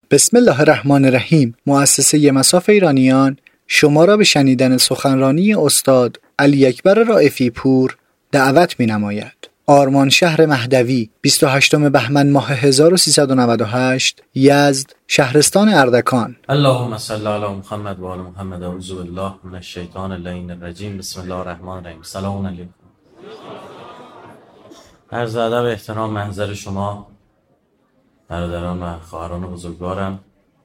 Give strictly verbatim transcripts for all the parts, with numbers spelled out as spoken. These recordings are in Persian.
بسم الله الرحمن الرحیم. مؤسسه مصاف ایرانیان شما را به شنیدن سخنرانی استاد علی اکبر رائفی پور دعوت می نماید. آرمانشهر مهدوی، بیست و هشتم بهمن ماه هزار و سیصد و نود و هشت، یزد، شهرستان اردکان. اللهم صل علی محمد و آل محمد. اعوذ بالله من الشیطان اللعین الرجیم. بسم الله الرحمن الرحیم. سلام علیکم. عرض ادب و احترام محضر شما برادران و خواهران بزرگوارم.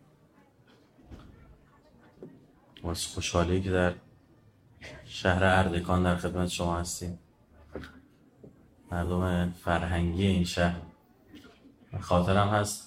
واسه خوشحالی که در شهر اردکان در خدمت شما هستیم. مردم فرهنگی این شهر. خاطرم هست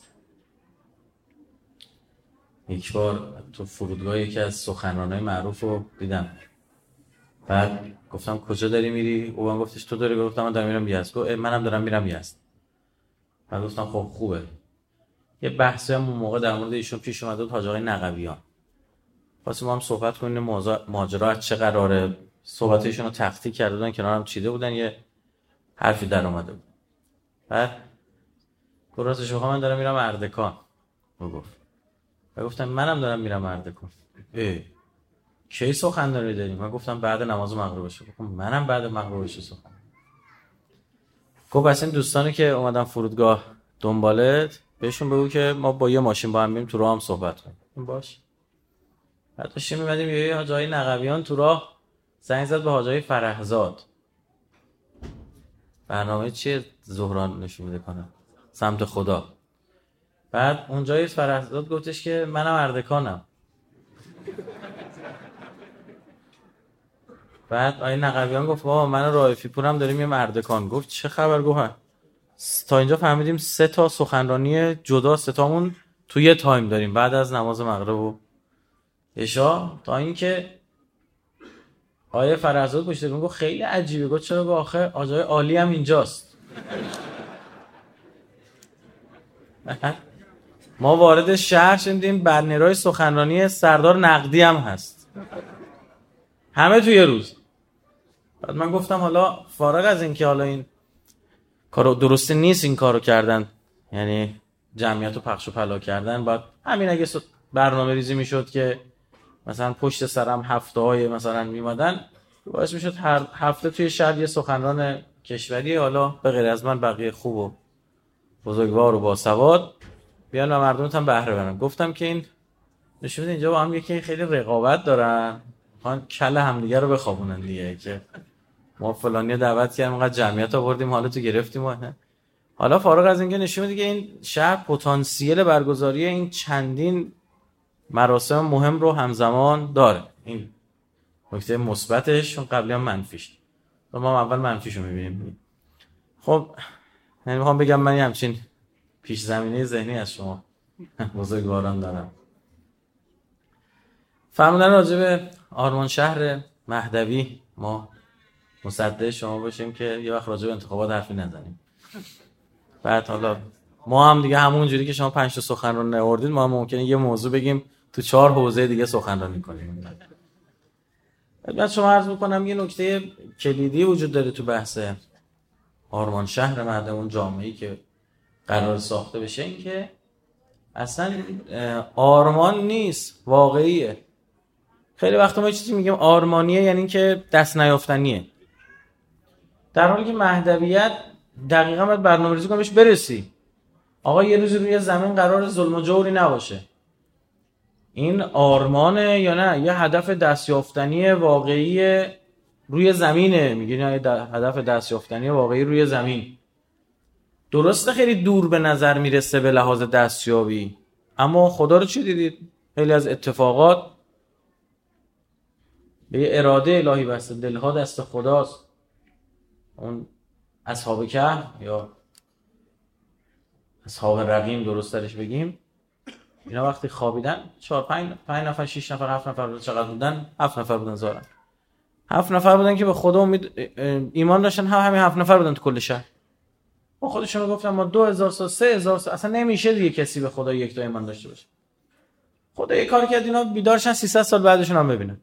یک بار تو فرودگاه یکی از سخنرانای معروف رو دیدم. بعد گفتم کجا داری میری؟ او من گفتش تو داری؟ گفتم من دارم میرم یزد. گفت منم دارم میرم یزد. بعد گفتم خب خوبه. یه بحثی هم اون موقع در مورد ایشون پیش اومد بود، حاج آقای نقویان. واسه ما هم صحبت کنیم ماجرا چه قراره. صحبتشون رو تخطی کرده بودن، کنارم چیده بودن، یه حرفی در اومده بود. بعد گفتش آقا من دارم میرم اردکان. او گفت و گفتم منم دارم میرم اردکان. ای کی سخنرانی داریم؟ من گفتم بعد نماز مغرب بشه. گفتم منم بعد مغرب بشه سخن. گفت بس این دوستانی که اومدن فرودگاه دنبالت بهشون بگو که ما با یه ماشین با هم بریم تو راه هم صحبت کنیم. باش. بعد داشتیم می‌مدیم یه حاج آقای نقویان تو راه زنگ زد به حاج آقای فرهزاد. برنامه چیه؟ ظهران نشون میده کنه سمت خدا. بعد اونجا فرهزاد گفتش که منم اردکانم. بعد آقای نقویان گفت بابا من رائفی پورم داریم میام اردکان. گفت چه خبر؟ گفت تا اینجا فهمیدیم سه تا سخنرانی جدا سه تامون توی یه تایم داریم بعد از نماز مغرب و عشا. تا اینکه آیه فرهزاد پشت گفت گفت خیلی عجیبه. گفت چرا؟ گفت آخه آجای عالی هم اینجاست. ما وارد شهر شدیم برنرای سخنرانی سردار نقدی هم هست، همه توی روز. بعد من گفتم حالا فارغ از این که حالا این کارو درسته نیست این کارو کردن، یعنی جمعیت رو پخش و پلا کردن، باید همین اگه برنامه ریزی میشد که مثلا پشت سرم هفته های مثلا میمادن، باعث میشد هر هفته توی شهر یه سخنران کشوری حالا به غیر از من بقیه خوب و بزرگوار و باسواد بیان و مردمت هم بهره برن. گفتم که این نشون میده اینجا با هم یکی خیلی رقابت دارن، میخوان کله همدیگه رو بخوابونن دیگه، که ما فلانی دعوت کردیم انقدر جمعیت آوردیم حالا تو گرفتیم. و حالا فارغ از اینکه نشون میده که این شهر پتانسیل برگزاری این چندین مراسم مهم رو همزمان داره. این نکته مثبتش، چون قبلی هم منفیش. ما اول منفیشو میبینیم. خب یعنی میخوام بگم من همچین پیش زمینه ذهنی از شما بزرگواران دارم. فرمودن راجع به آرمانشهر مهدوی ما مصدق شما باشیم که یه وقت راجع به انتخابات حرفی نزنیم. بعد حالا ما هم دیگه همون جوری که شما پنج تا سخنرانی آوردید، ما هم ممکنه یه موضوع بگیم تو چهار حوزه دیگه سخنرانی کنیم. بعد شما عرض می‌کنم یه نکته کلیدی وجود داره تو بحث آرمانشهر مهدوی، اون جامعه‌ای که قرار ساخته بشه، این که اصلا آرمان نیست، واقعیه. خیلی وقتا ما چیزی میگیم آرمانیه یعنی که دست نیافتنیه، در حالی که مهدویت دقیقاً باید برنامه‌ریزی کنی بهش برسی. آقا یه روز روی زمین قرار ظلم و جوری نباشه. این آرمانه یا نه یه هدف دستیافتنی واقعی روی زمینه؟ میگین یه هدف دستیافتنی واقعی روی زمین. درسته خیلی دور به نظر میرسه به لحاظ دستیابی، اما خدا رو چی دیدید؟ خیلی از اتفاقات به یه اراده الهی بسته، دلها دست خداست. اون اصحاب کهف یا اصحاب رقیم درست ترش بگیم، اینا وقتی خوابیدن چهار پنج پنج نفر شش نفر هفت نفر بودن. چقدر بودن؟ هفت نفر بودن. زارن هفت نفر بودن که به خدا امید ایمان داشتن. هم همین هفت نفر بودن تو کل شهر. با خودشون گفتن ما دو هزار سال سه هزار سال اصلا نمیشه دیگه کسی به خدا یک تا ایمان داشته باشه. خدا یه کار کرد اینا بیدارشن سیصد سال بعدشون هم ببینن.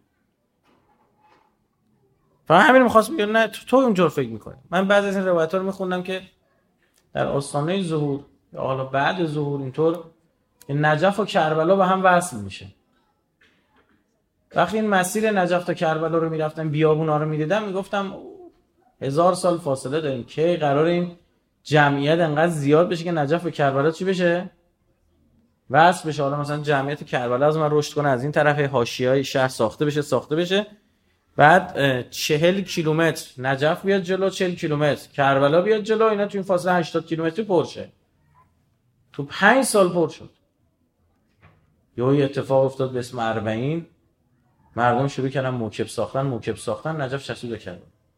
فقط همین می‌خواست بگم نه تو, تو اونجور فکر می‌کنی. من بعضی از این روایت‌ها رو می‌خوندم که در آستانه ظهور یا حالا بعد ظهور اینطور که نجف و کربلا به هم وصل میشه. وقتی این مسیر نجف تا کربلا رو میرفتم، بیابونا رو میدیدم، میگفتم هزار سال فاصله داریم، که قرار این جمعیت انقدر زیاد بشه که نجف و کربلا چی بشه؟ وصل بشه. حالا مثلا جمعیت کربلا از من رشد کنه، از این طرف حاشیه‌های شهر ساخته بشه ساخته بشه بعد چهل کیلومتر نجف بیاد جلو، چهل کیلومتر کربلا بیاد جلو، اینا تو این فاصله هشتاد کیلومتری پر شه. تو پنج سال پر شد. یه اتفاق افتاد به اسم اربعین، مردم شروع کردن موکب ساختن موکب ساختن نجف چسبید کرد.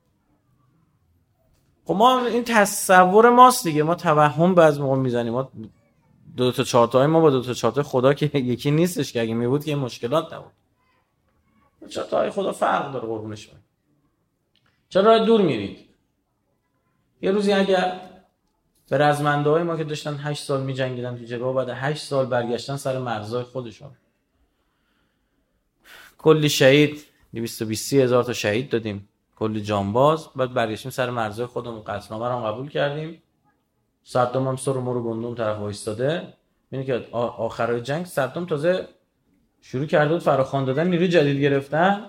خب ما این تصور ماست دیگه، ما توهم بعضی موقع میزنیم. ما دو تا چارتای ما با دو تا چارتای خدا که یکی نیستش، که اگه میبود که مشکلات نبود. چارتای خدا فرق داره قربونش برم. چرا راه دور میرید؟ یه روزی اگر به رزمنده‌های ما که داشتن هشت سال می‌جنگیدن تو جبهه، بعد هشت سال برگشتن سر مرزهای خودشون، کلی شهید، دویست و بیست هزار تا شهید دادیم، کلی جانباز، بعد برگشتیم سر مرزهای خودمون، قطعنامه رو قبول کردیم. صدام هم سر ما رو گندم طرف وایستاده. می‌بینی که آخرای جنگ صدام تازه شروع کرده بود فراخوان دادن، نیروی جدید گرفتن.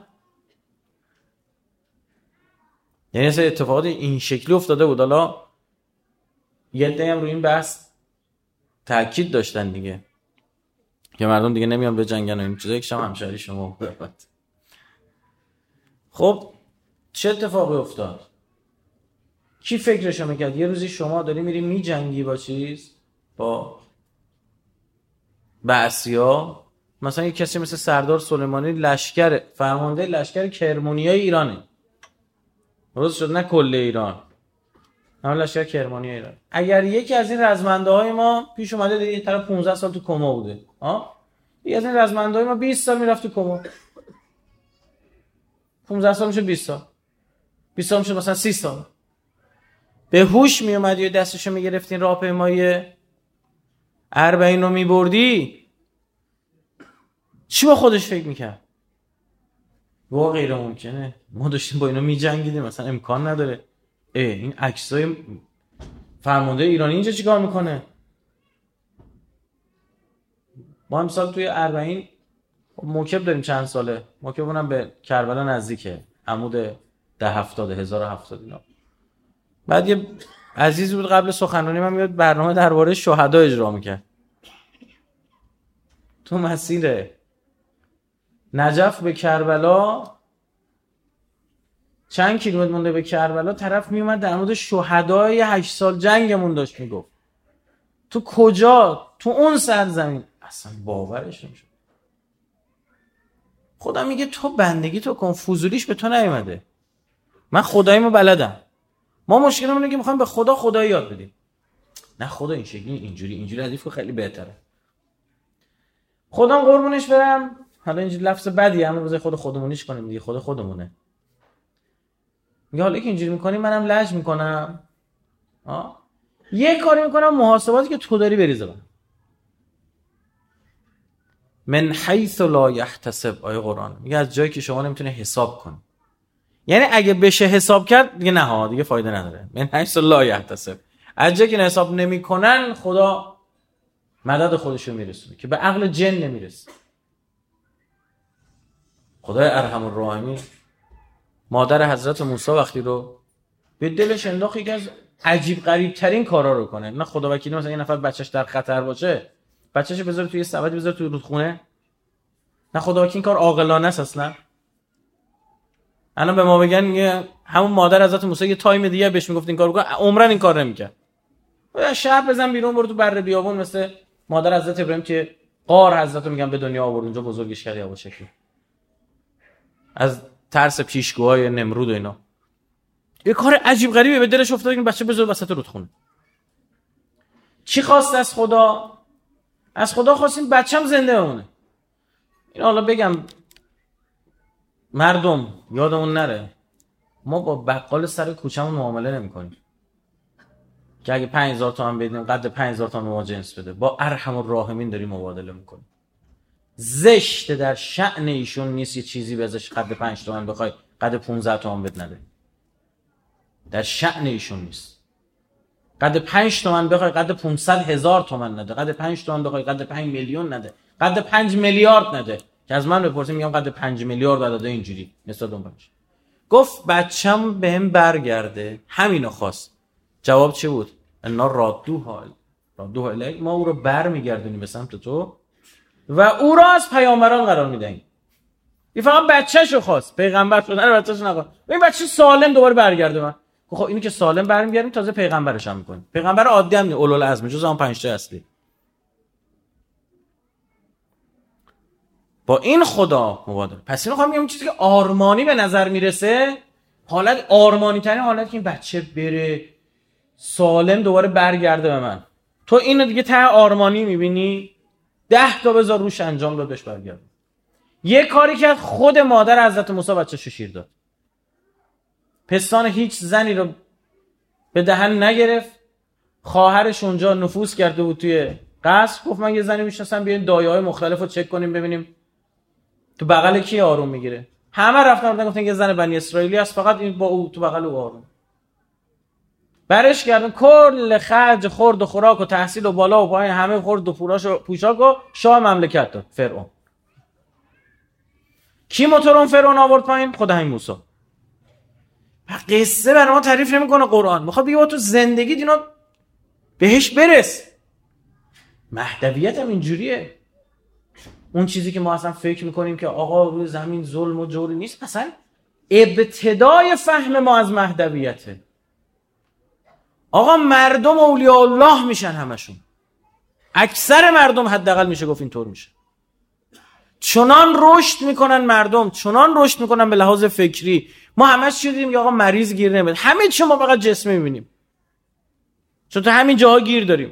یعنی اصلا اتفاقات این شکلی افتاده بود. حالا یه عده هم روی این بحث تاکید داشتن دیگه، که مردم دیگه نمیان به جنگن و این چیزا. یکشم همشهری شما بود. خب چه اتفاقی افتاد؟ کی فکرشو میکرد یه روزی شما داری میری میجنگی با چیز، با بعثیا؟ مثلا یه کسی مثل سردار سلیمانی لشکر فرمانده لشکر کرمانیای ایرانه، درست شد؟ نه کل ایران، اما لشکر کرمانی ایران. اگر یکی از این رزمنده های ما پیش اومده دیگه، طرف پانزده سال تو کما بوده، ها، یکی از این رزمنده های ما بیست سال میرفت تو کما، پانزده سال میشه بیست سال، بیست سال میشه مثلا سی سال، به هوش میومدی و دستشو میگرفتین راهپیمایی اربعین رو میبردی، چی با خودش فکر میکرد؟ واقعا غیر ممکنه، ما داشتیم با اینا میجنگیدیم، مثلا امکان نداره. اه این عکسای فرمانده ایرانی اینجا چیکار میکنه؟ ما امسال توی اربعین موکب داریم چند ساله، موکب اونم به کربلا نزدیکه، عمود ده هفتاد هزار و هفتاد اینا. بعد یه عزیزی بود قبل سخنرانی من میاد برنامه درباره شهدا اجرا میکرد. تو مسیر نجف به کربلا چند کیلومتر مونده به کربلا، طرف میومد در مورد شهدای هشت سال جنگمون داشت میگفت. تو کجا؟ تو اون سرزمین. اصلا باورش نمیشه. خدا میگه تو بندگی تو کن، فضولیش به تو نیومده. من خداییمو بلدم. ما مشکلمون اینه که میخوایم به خدا خدایی یاد بدیم. نه خدا این شکلی اینجوری اینجوری حدیث که خیلی بهتره. خودم قربونش برم، حالا اینجوری لفظ بدی اما روزه خود خودمونیش کنیم دیگه، خود خودمونه. میگه حالا که اینجوری میکنی منم لج میکنم، ها، یه کاری میکنم محاسباتی که تو داری بریزه من. من حیث لا یحتسب، آیه قرآن میگه از جایی که شما نمیتونه حساب کنی. یعنی اگه بشه حساب کرد دیگه نه ها، دیگه فایده نداره. من حیث لا یحتسب، از جایی که حساب نمیکنن خدا مدد خودشو میرسونه که به عقل جن نمیرسه. خدای ارحم الراحمین مادر حضرت موسی وقتی رو به دلش انداخت یکی از عجیب غریب ترین کارا رو کنه. نه خدا وکیلی مثلا یه نفر بچهش در خطر باشه، بچه‌شو بذاره توی سبد، بذاره توی رودخونه. نه خدا وکیلی این کار عاقلانه است اصلا. الان به ما بگن میگه همون مادر حضرت موسی یه تایم دیگه بهش میگفت این کارو بکن، عمرن این کار نمیکرد. یا شب بزن بیرون برو تو بره بیابون، مثل مادر حضرت ابراهیم که قار حضرت میگن به دنیا آورد، اونجا بزرگش کرد یا با شکلی از ترس پیشگوهای نمرود و اینا. یه کار عجیب غریبه به دلش افتاد که بچه بذاره وسط رودخونه. چی خواست از خدا؟ از خدا خواست این بچه‌م زنده بمونه. این حالا بگم مردم یادمون نره ما با بقال سر کوچه‌مون معامله نمی‌کنیم که اگه پنج هزار تومان بدیم قد پنج هزار تومان ما جنس بده. با ارحم الراحمین داریم مبادله می‌کنیم. زشت در شأن ایشون نیست یه چیزی بزش قد پنج تومان بخوای قد پانزده تومان بد نده. در شأن ایشون نیست. قد پنج تومن بخوای قد پانصد هزار تومن نده، قد پنج تومن بخوای قد پنج میلیون نده، قد پنج میلیارد نده. که از من بپرسیم میگم قد پنج میلیارد داده اینجوری نسبت اون پنج. گفت بچم بهم برگرده، همینو خواست. جواب چی بود؟ انا رادوها رادوها الیک، ما او رو برمیگردونیم به سمت تو و او را از پیامبران قرار میدهیم. این فقط بچه‌شو خواست، پیغمبر شدن بچه‌شو نخواست. این بچه سالم دوباره برگرده من. خب اینو که سالم برمیگردیم تازه پیغمبرش هم میکنیم. پیغمبر عادی هم نیست، اولوالعزم، جز اون پنج تا اصلی. با این خدا مبادر. پس اینو میگم چیزی که آرمانی به نظر میرسه، حالت آرمانی ترین حالت که این بچه بره سالم دوباره برگرده به من. تو اینو دیگه ته آرمانی میبینی، ده تا بذار روش انجام داد بهش برگرده. یه کاری که خود مادر حضرت موسی بچه‌شو شیر داد. پستان هیچ زنی رو به دهن نگرفت. خواهرش اونجا نفوذ کرده بود توی قصر، گفت من یه زنی میشناسم، بیاین دایه‌های مختلف رو چک کنیم ببینیم تو بغل کی آروم میگیره. همه رفتن بودن گفتن یه زن بنی اسرائیلی است، فقط این با او تو بغل او آروم. برش کردن کل خرج خورد و خوراک و تحصیل و بالا و پایین همه خورد و پوراش و پوشاک و شاه مملکت داد فرعون. کی موتور اون فرعون آورد پایین؟ خود همین موسی. قصه برای ما تعریف نمیکنه قرآن، میخواد بگه با تو زندگی اینا بهش برس. مهدویت هم اینجوریه. اون چیزی که ما اصلا فکر میکنیم که آقا روی زمین ظلم و جوری نیست، اصلا ابتدای فهم ما از مهدویته. آقا مردم اولیاء الله میشن همشون، اکثر مردم حداقل میشه گفت اینطور میشه. چنان رشد میکنن مردم، چنان رشد میکنن به لحاظ فکری. ما همش چی دیدیم که آقا مریض گیر نمیاد، همه چی ما فقط جسمی میبینیم چون تو همین جاها گیر داریم.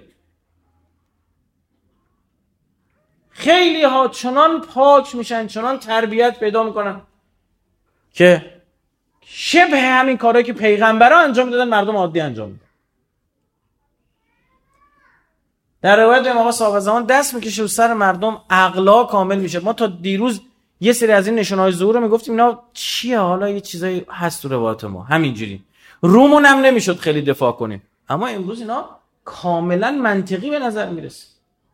خیلی ها چنان پاک میشن، چنان تربیت پیدا میکنن که شبه همین کارهایی که پیغمبرها انجام دادن مردم عادی انجام میدن. در روایت امام صاحب زمان دست میکشه رو سر مردم، عقلا کامل میشه. ما تا دیروز یه سری از این نشونهای ظهور رو میگفتیم اینا چیه، حالا یه چیزایی هست تو روایت ما همینجوری، رومون هم نمیشد خیلی دفاع کنیم، اما امروز اینا کاملا منطقی به نظر میرسه.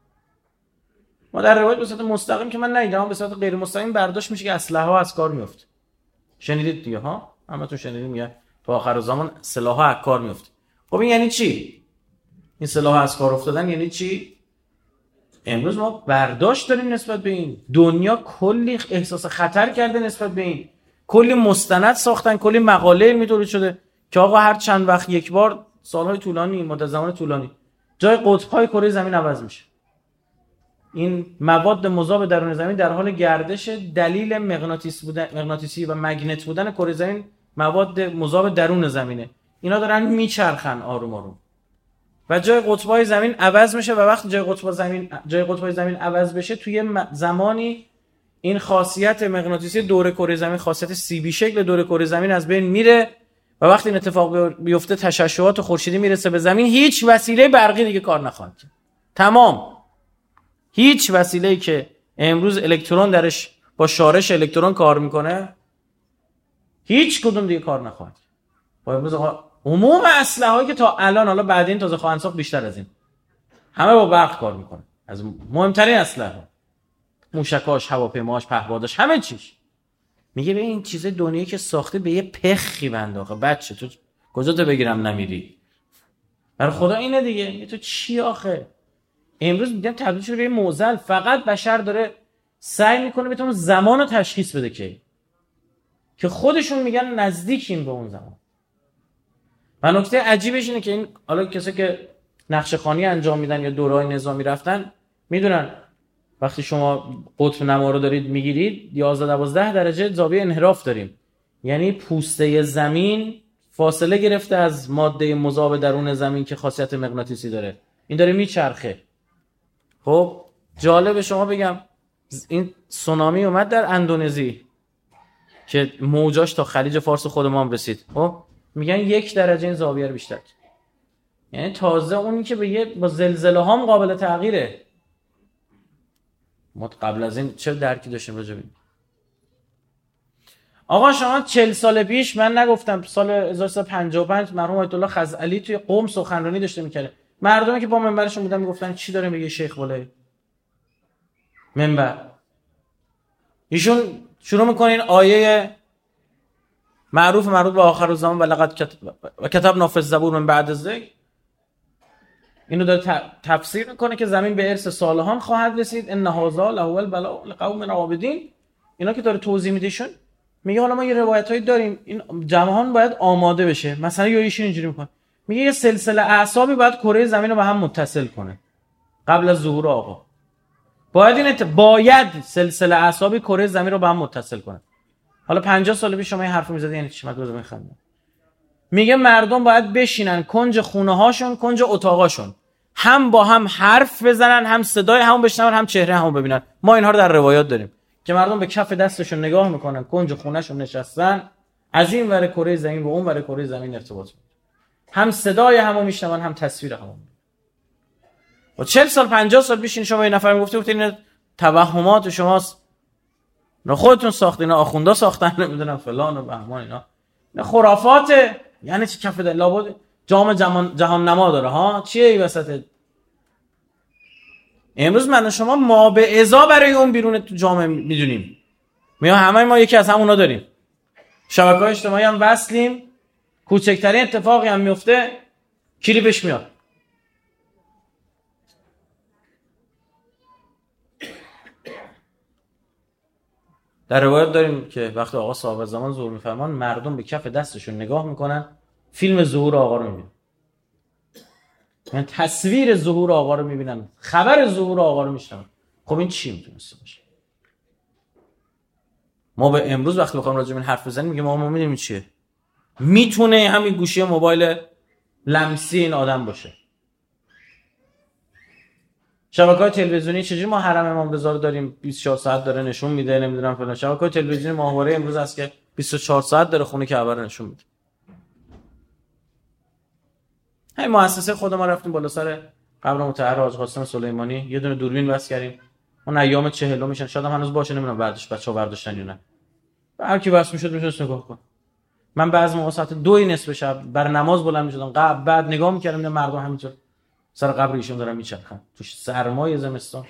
ما در روایت به صورت مستقیم که من ندیدم، به صورت غیر مستقیم برداشت میشه که اسلحه ها از کار میفته. شنیدید دیگه ها، اما تو شنیدید میگه تو آخر زمان سلاح ها از کار میفته. خب این یعنی چی؟ این سلاح از کار افتادن یعنی چی؟ امروز ما برداشت داریم نسبت به این. دنیا کلی احساس خطر کرده نسبت به این، کلی مستند ساختن، کلی مقاله علمی تولید شده که آقا هر چند وقت یک بار، سالهای طولانی، مدت زمان طولانی، جای قطب‌های کره زمین عوض میشه. این مواد مذاب درون زمین در حال گردش، دلیل مغناطیس بودن، مغناطیسی و مگنت بودن کره زمین مواد مذاب درون زمینه. اینا دارن میچرخن آروم آروم و جای قطب‌های زمین عوض میشه و وقتی جای قطب زمین جای قطب‌های زمین عوض بشه، توی زمانی این خاصیت مغناطیسی دور کره زمین، خاصیت سی بی شکل دور کره زمین از بین میره و وقتی این اتفاق بیفته تشعشعات خورشیدی میرسه به زمین، هیچ وسیله برقی دیگه کار نخواهد کرد. تمام. هیچ وسیله‌ای که امروز الکترون درش با شارش الکترون کار میکنه هیچ کدوم دیگه کار نخواهد. با امروز عموم اسلحه‌ای که تا الان، حالا بعدین تازه خواهند ساخت بیشتر از این، همه با برق کار میکنه. از مهمترین اسلحه، موشکاش، هواپیماش، پهپاداش، همه چیش. میگه به این چیز دنیایی که ساخته به یه پخی بنداخه. بچه تو کجا تو بگیرم نمیری؟ برای خدا اینه دیگه. میگه تو چی آخه؟ امروز میگم تبدیل شده به معضل. فقط بشر داره سعی میکنه بتونه زمان رو تشخیص بده که که خودشون میگن نزدیکیم به اون زمان. و نکته عجیبش اینه که این حالا کسایی که نقشه خوانی انجام میدن یا دوره‌های نظامی رفتن میدونن وقتی شما قطب نما رو دارید میگیرید یازده دوازده درجه زاویه انحراف داریم، یعنی پوسته زمین فاصله گرفته از ماده مذاب درون زمین که خاصیت مغناطیسی داره، این داره میچرخه. خب جالب شما بگم این سونامی اومد در اندونزی که موجاش تا خلیج فارس خود ما هم رسید. خب میگن یک درجه این زاویه رو بیشتر، یعنی تازه اونی که به یه با زلزله ها هم قابل تغییره. ما قبل از این چه درکی داشتیم راجع به این؟ آقا شما چهل سال پیش، من نگفتم، سال هزار و سیصد و پنجاه و پنج مرحوم آیت الله خزعلی توی قم سخنرانی داشته میکرده، مردمی که با منبرشون بودن میگفتن چی داره میگه شیخ بالای منبر. ایشون شروع میکنین آیه معروف مربوط به آخر الزمان و لقد کتبنا فی الزبور من بعد الذکر، اینو داره تفسیر میکنه که زمین به ارث صالحان خواهد رسید، ان هذا لهو البلاء لقوم عابدین. اینا که داره توضیح میدهشون میگه حالا ما یه روایتایی داریم، این جهان باید آماده بشه. مثلا یا ایشون اینجوری میکنه، میگه یه سلسله اعصابی باید کره زمین رو به هم متصل کنه قبل از ظهور آقا. باید این ات... باید سلسله اعصابی کره زمین رو به هم متصل کنه. حالا پنجاه سال پیش شما این حرفو میزدی یعنی چی؟ مگه میخندم. میگه مردم باید بشینن کنج خونه هاشون، کنج اتاقاشون، هم با هم حرف بزنن، هم صدای همون بشنون، هم چهره همون ببینن. ما اینها رو در روایات داریم که مردم به کف دستشون نگاه میکنن، کنج خونهشون نشستن، از این ور کره زمین به اون ور کره زمین ارتباط میکنن، هم صدای همو میشنون، هم تصویر همو. و چهل سال پنجاه سال پیش این شما یه نفر میگفته گفت این توهمات شماست، نه خودتون ساختین، آخوندا ساختن، نمیدونم فلان و بهمان، اینا نه خرافاته. یعنی چی کف ده لابد جام جهان جهان نما داره ها؟ چیه این وسط؟ امروز من و شما ما به ازا برای اون بیرون تو جامعه میدونیم، میگم همه ما یکی از همونا داریم، شبکه‌های اجتماعی هم وصلیم، کوچکترین اتفاقی هم میفته کلیپش میاد. در روایت داریم که وقتی آقا صاحب زمان ظهور میفرمان، مردم به کف دستشون نگاه میکنن، فیلم ظهور آقا رو میبینن، یعنی تصویر ظهور آقا رو میبینن، خبر ظهور آقا رو میشنون. خب این چی میتونسته باشه؟ ما به امروز وقتی بخوام راجع به این حرف بزنیم میگیم ما ما میدونیم چیه. میتونه همین گوشی موبایل لمسی این آدم باشه. شبکه‌های تلویزیونی چجوری ما حرم امام رضا رو داریم بیست و چهار ساعت داره نشون میده، نمیدونم فلان. شبکه‌های تلویزیونی ماهواره امروز هست که بیست و چهار ساعت داره خونه کعبه رو نشون میده. همین مؤسسه خود ما رفتیم بالا سر قبر مطهر حاج قاسم سلیمانی، یه دونه دوربین بس کردیم، اون ایام چهل میشن، شاید هم هنوز باشه، نمیدونم برداشت بچه‌ها برداشتن یا نه. هر کی واسه میشد میتونست نگاه کنه. من بعضی موقع ساعت دو نصف شب بر نماز بلند میشدم، قبل بعد نگاه میکردم اینا مردم همینطور سر قبر ایشون دارن میچرخن توش سرمای زمستان.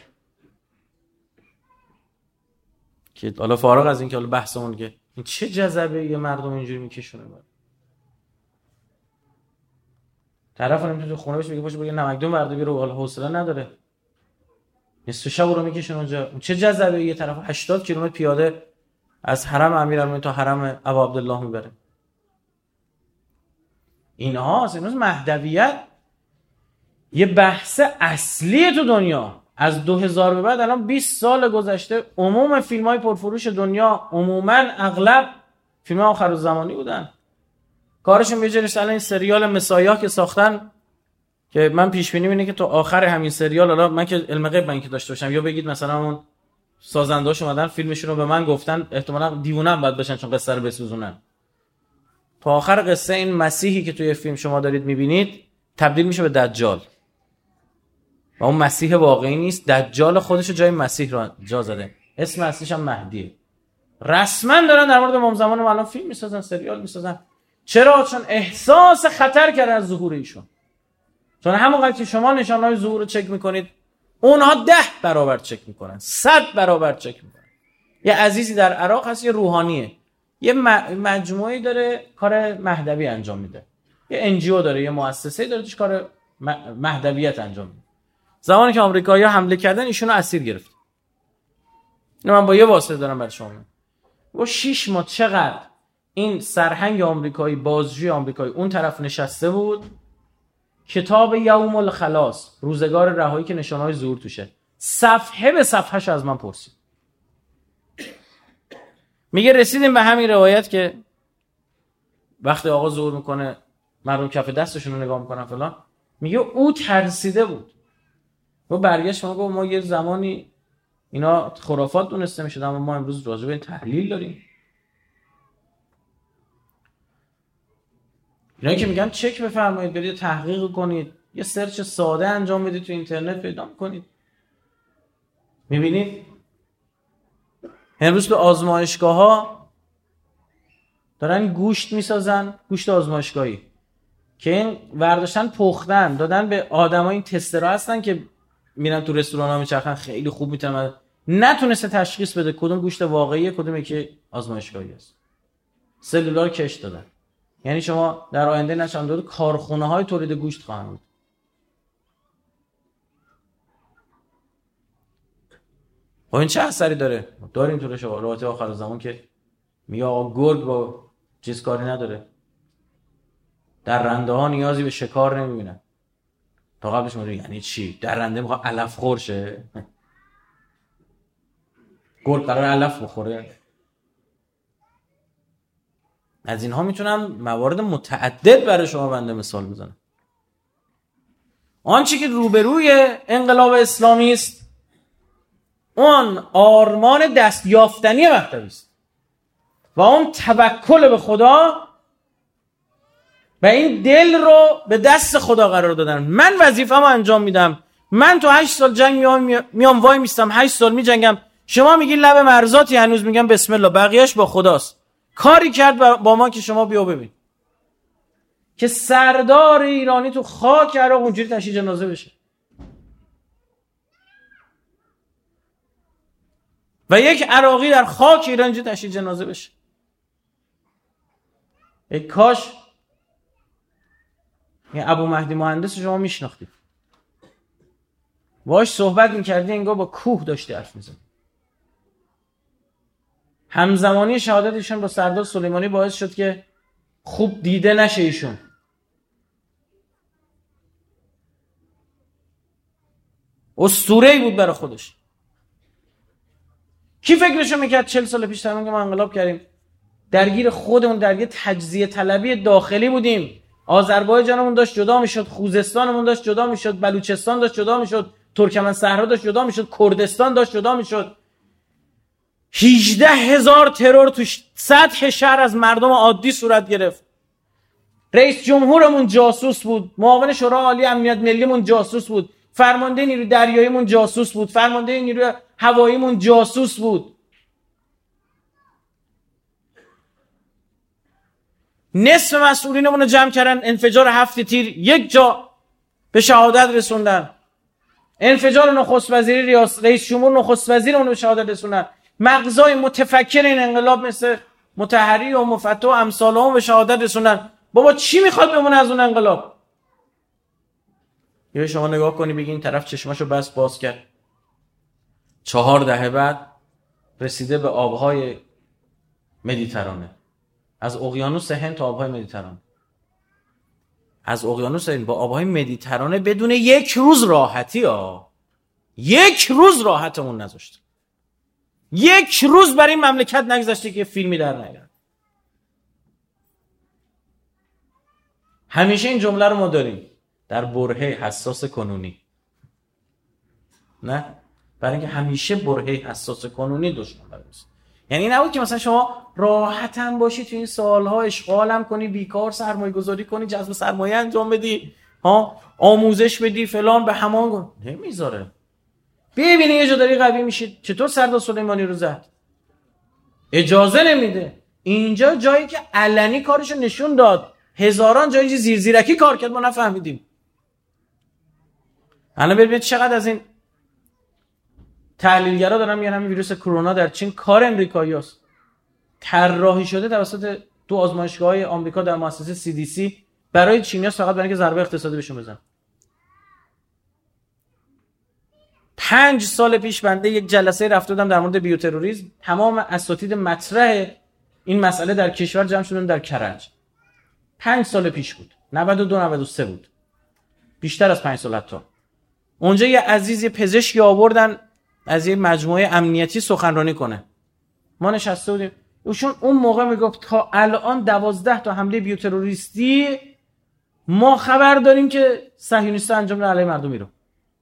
که حالا فارغ از این که حالا بحثمون که این چه جذبه یه مردم اینجوری میکشونه، طرف نمیتونه تو خونه بشه بگه باشه بگه نمکدون برده بیرو، حالا حوصله نداره، نصف شب رو میکشن اونجا. چه جذبه یه طرف هشتاد کیلومتر پیاده از حرم امیرالمومنین تا حرم ابا عبدالله میبره. اینها اصلا مهدویت یه بحث اصلی تو دنیا. از دو هزار به بعد الان بیست سال گذشته، عموم فیلم‌های پرفروش دنیا عموما اغلب فیلم آخرالزمانی بودن. کارشون بجرش الان این سریال مسایح که ساختن که من پیش بینی اینه که تو آخر همین سریال، حالا من که علم غیب من که داشته باشم، یا بگید مثلا اون سازنده‌اش اومدن فیلمشون رو به من گفتن، احتمالاً دیوونه هم باید بشن چون قصه رو بسوزونن. تو آخر قصه این مسیحی که توی فیلم شما دارید میبینید تبدیل میشه به دجال و اون مسیح واقعی نیست، دجال خودشو جای مسیح رو جا زده، اسم اصلیش هم مهدیه. رسما دارن در مورد امام زمان الان فیلم میسازن، سریال میسازن. چرا؟ چون احساس خطر کردن از ظهور ایشون. چون همونقدر که شما نشانه‌های ظهور رو چک میکنید، اونها ده برابر چک میکنن، صد برابر چک میکنن. یه عزیزی در عراق هست، یه روحانیه، یه مجموعه‌ای داره کار مهدوی انجام میده، یه ان جی او داره، یه مؤسسه‌ای داره توش کار مهدویت انجام میده. زمانی که آمریکایی‌ها حمله کردن ایشون رو اسیر گرفت. اینو من با یه واسطه دارم برای شما میگم. و شش ماه چقدر این سرهنگ آمریکایی، بازجوی آمریکایی اون طرف نشسته بود، کتاب یوم الخلاص، روزگار رهایی که نشانه‌های ظهور توشه، صفحه به صفحهش از من پرسید. میگه رسیدیم به همین روایت که وقتی آقا ظهور میکنه مردم کف دستشون رو نگاه میکنن فلان، میگه او ترسیده بود. و برگشت ما گفت ما یه زمانی اینا خرافات دونسته میشد، اما ما امروز راجع به این تحلیل داریم. اینا که میگن چک بفرمایید، برید تحقیق کنید، یه سرچ ساده انجام بدید تو اینترنت پیدا کنید. میبینید امروز تو آزمایشگاه‌ها دارن گوشت میسازن، گوشت آزمایشگاهی که این ورداشتن پختن دادن به آدم‌ها. این تسترها هستن که میرن تو رستوران‌ها میچرخن، خیلی خوب میتونن، نتونسته تشخیص بده کدوم گوشت واقعیه کدومی که آزمایشگاهی است. سلولار کش دادن. یعنی شما در آینده نشان داده کارخونه‌های تولید گوشت خواهند بود. و این چه اثری داره؟ داریم تو رابطه آخر زمان که میگه آقا گرگ با چیز کاری نداره، در رنده ها نیازی به شکار نمیبینن. تا قبلش میگه یعنی چی؟ در رنده میخواد علف خور شه؟ گرگ قرار علف بخوره؟ از اینها میتونم موارد متعدد برای شما بنده مثال بزنم. آنچه که روبروی انقلاب اسلامی است اون آرمان دستیافتنی مهدوی است و اون توکل به خدا و این دل رو به دست خدا قرار دادن. من وظیفه‌مو انجام میدم، من تو هشت سال جنگ میام میام وای میستم، هشت سال میجنگم، شما میگین لب مرزاتی، هنوز میگم بسم الله، بقیهش با خداست. کاری کرد با ما که شما بیا ببین که سردار ایرانی تو خاک عراق اونجوری تشییع جنازه بشه و یک عراقی در خاک ایران اینجوری تشییع جنازه بشه. ای کاش این ابو مهدی مهندس شما میشناختید، باهاش صحبت میکردی انگار با کوه داشتی حرف میزنی. همزمانی شهادت ایشون با سردار سلیمانی باعث شد که خوب دیده نشه ایشون. اسطوره‌ای بود برای خودش. کی فکرشو میکرد چهل سال پیش تمام که ما انقلاب کردیم درگیر خودمون درگیر تجزیه طلبی داخلی بودیم؟ آذربایجانمون داشت جدا میشد، خوزستانمون داشت جدا میشد، بلوچستان داشت جدا میشد، ترکمن صحرا داشت جدا میشد، کردستان داشت جدا میشد. هجده هزار ترور تو سطح شهر از مردم عادی صورت گرفت. رئیس جمهورمون جاسوس بود، معاون شورای عالی امنیت ملیمون جاسوس بود، فرمانده نیروی دریاییمون جاسوس بود، فرمانده نیروی هواییمون جاسوس بود. نصف مسئولینمون رو جمع کردن، انفجار هفت تیر یک جا به شهادت رسوندن. انفجار نخست وزیری رئیس جمهور نخست وزیرمون رو به شهادت رسوندن. مغزای متفکر این انقلاب مثل مطهری و مفتح و امثالهم به شهادت رسوندن. بابا چی میخواد بمونه از اون انقلاب؟ یا شما نگاه کنی بگی این طرف چشماشو بس باز کرد، چهار دهه بعد رسیده به آبهای مدیترانه، از اقیانوس هند تا آبهای مدیترانه، از اقیانوس هند با آبهای مدیترانه بدون یک روز راحتی ها یک روز راحتمون نذاشته، یک روز برای این مملکت نگذاشته که فیلمی در نیاد. همیشه این جمله رو ما داریم در برهه حساس کنونی، نه؟ برای اینکه همیشه برهه حساس کنونی دشمن برست. یعنی نبود که مثلا شما راحتاً باشی تو این سالها اشغالم کنی، بیکار سرمایه گذاری کنی، جذب سرمایه انجام بدی، ها آموزش بدی فلان، به همان کن. نمیذاره. ببینی یه جا داری قوی میشید. چطور سردار سلیمانی رو زد؟ اجازه نمیده. اینجا جایی که علنی کارشو نشون داد، هزاران جایی زیر زیرکی کار کرد ما نفهمیدیم. الان ببینید چقدر از این تحلیلگرا دارن میگن همین ویروس کرونا در چین کار امریکاییاست. طراحی شده توسط دو آزمایشگاه‌های آمریکا در مؤسسه سی دی سی برای چینی‌ها فقط برای اینکه ضربه اقتصادی بهشون بزنن. پنج سال پیش بنده یک جلسه رفته بودم در مورد بیوتروریسم، تمام اساتید مطرح این مسئله در کشور جمع شدن در کرج. پنج سال پیش بود، نود و دو نود و سه بود، بیشتر از پنج سال حتی. اونجا یه عزیز یه پزشکی آوردن از یه مجموعه امنیتی سخنرانی کنه. ما نشسته بودیم، ایشون اون موقع میگفت تا الان دوازده تا حمله بیوتروریستی ما خبر داریم که صهیونیست‌ها انجام دادن علیه مردم ایران.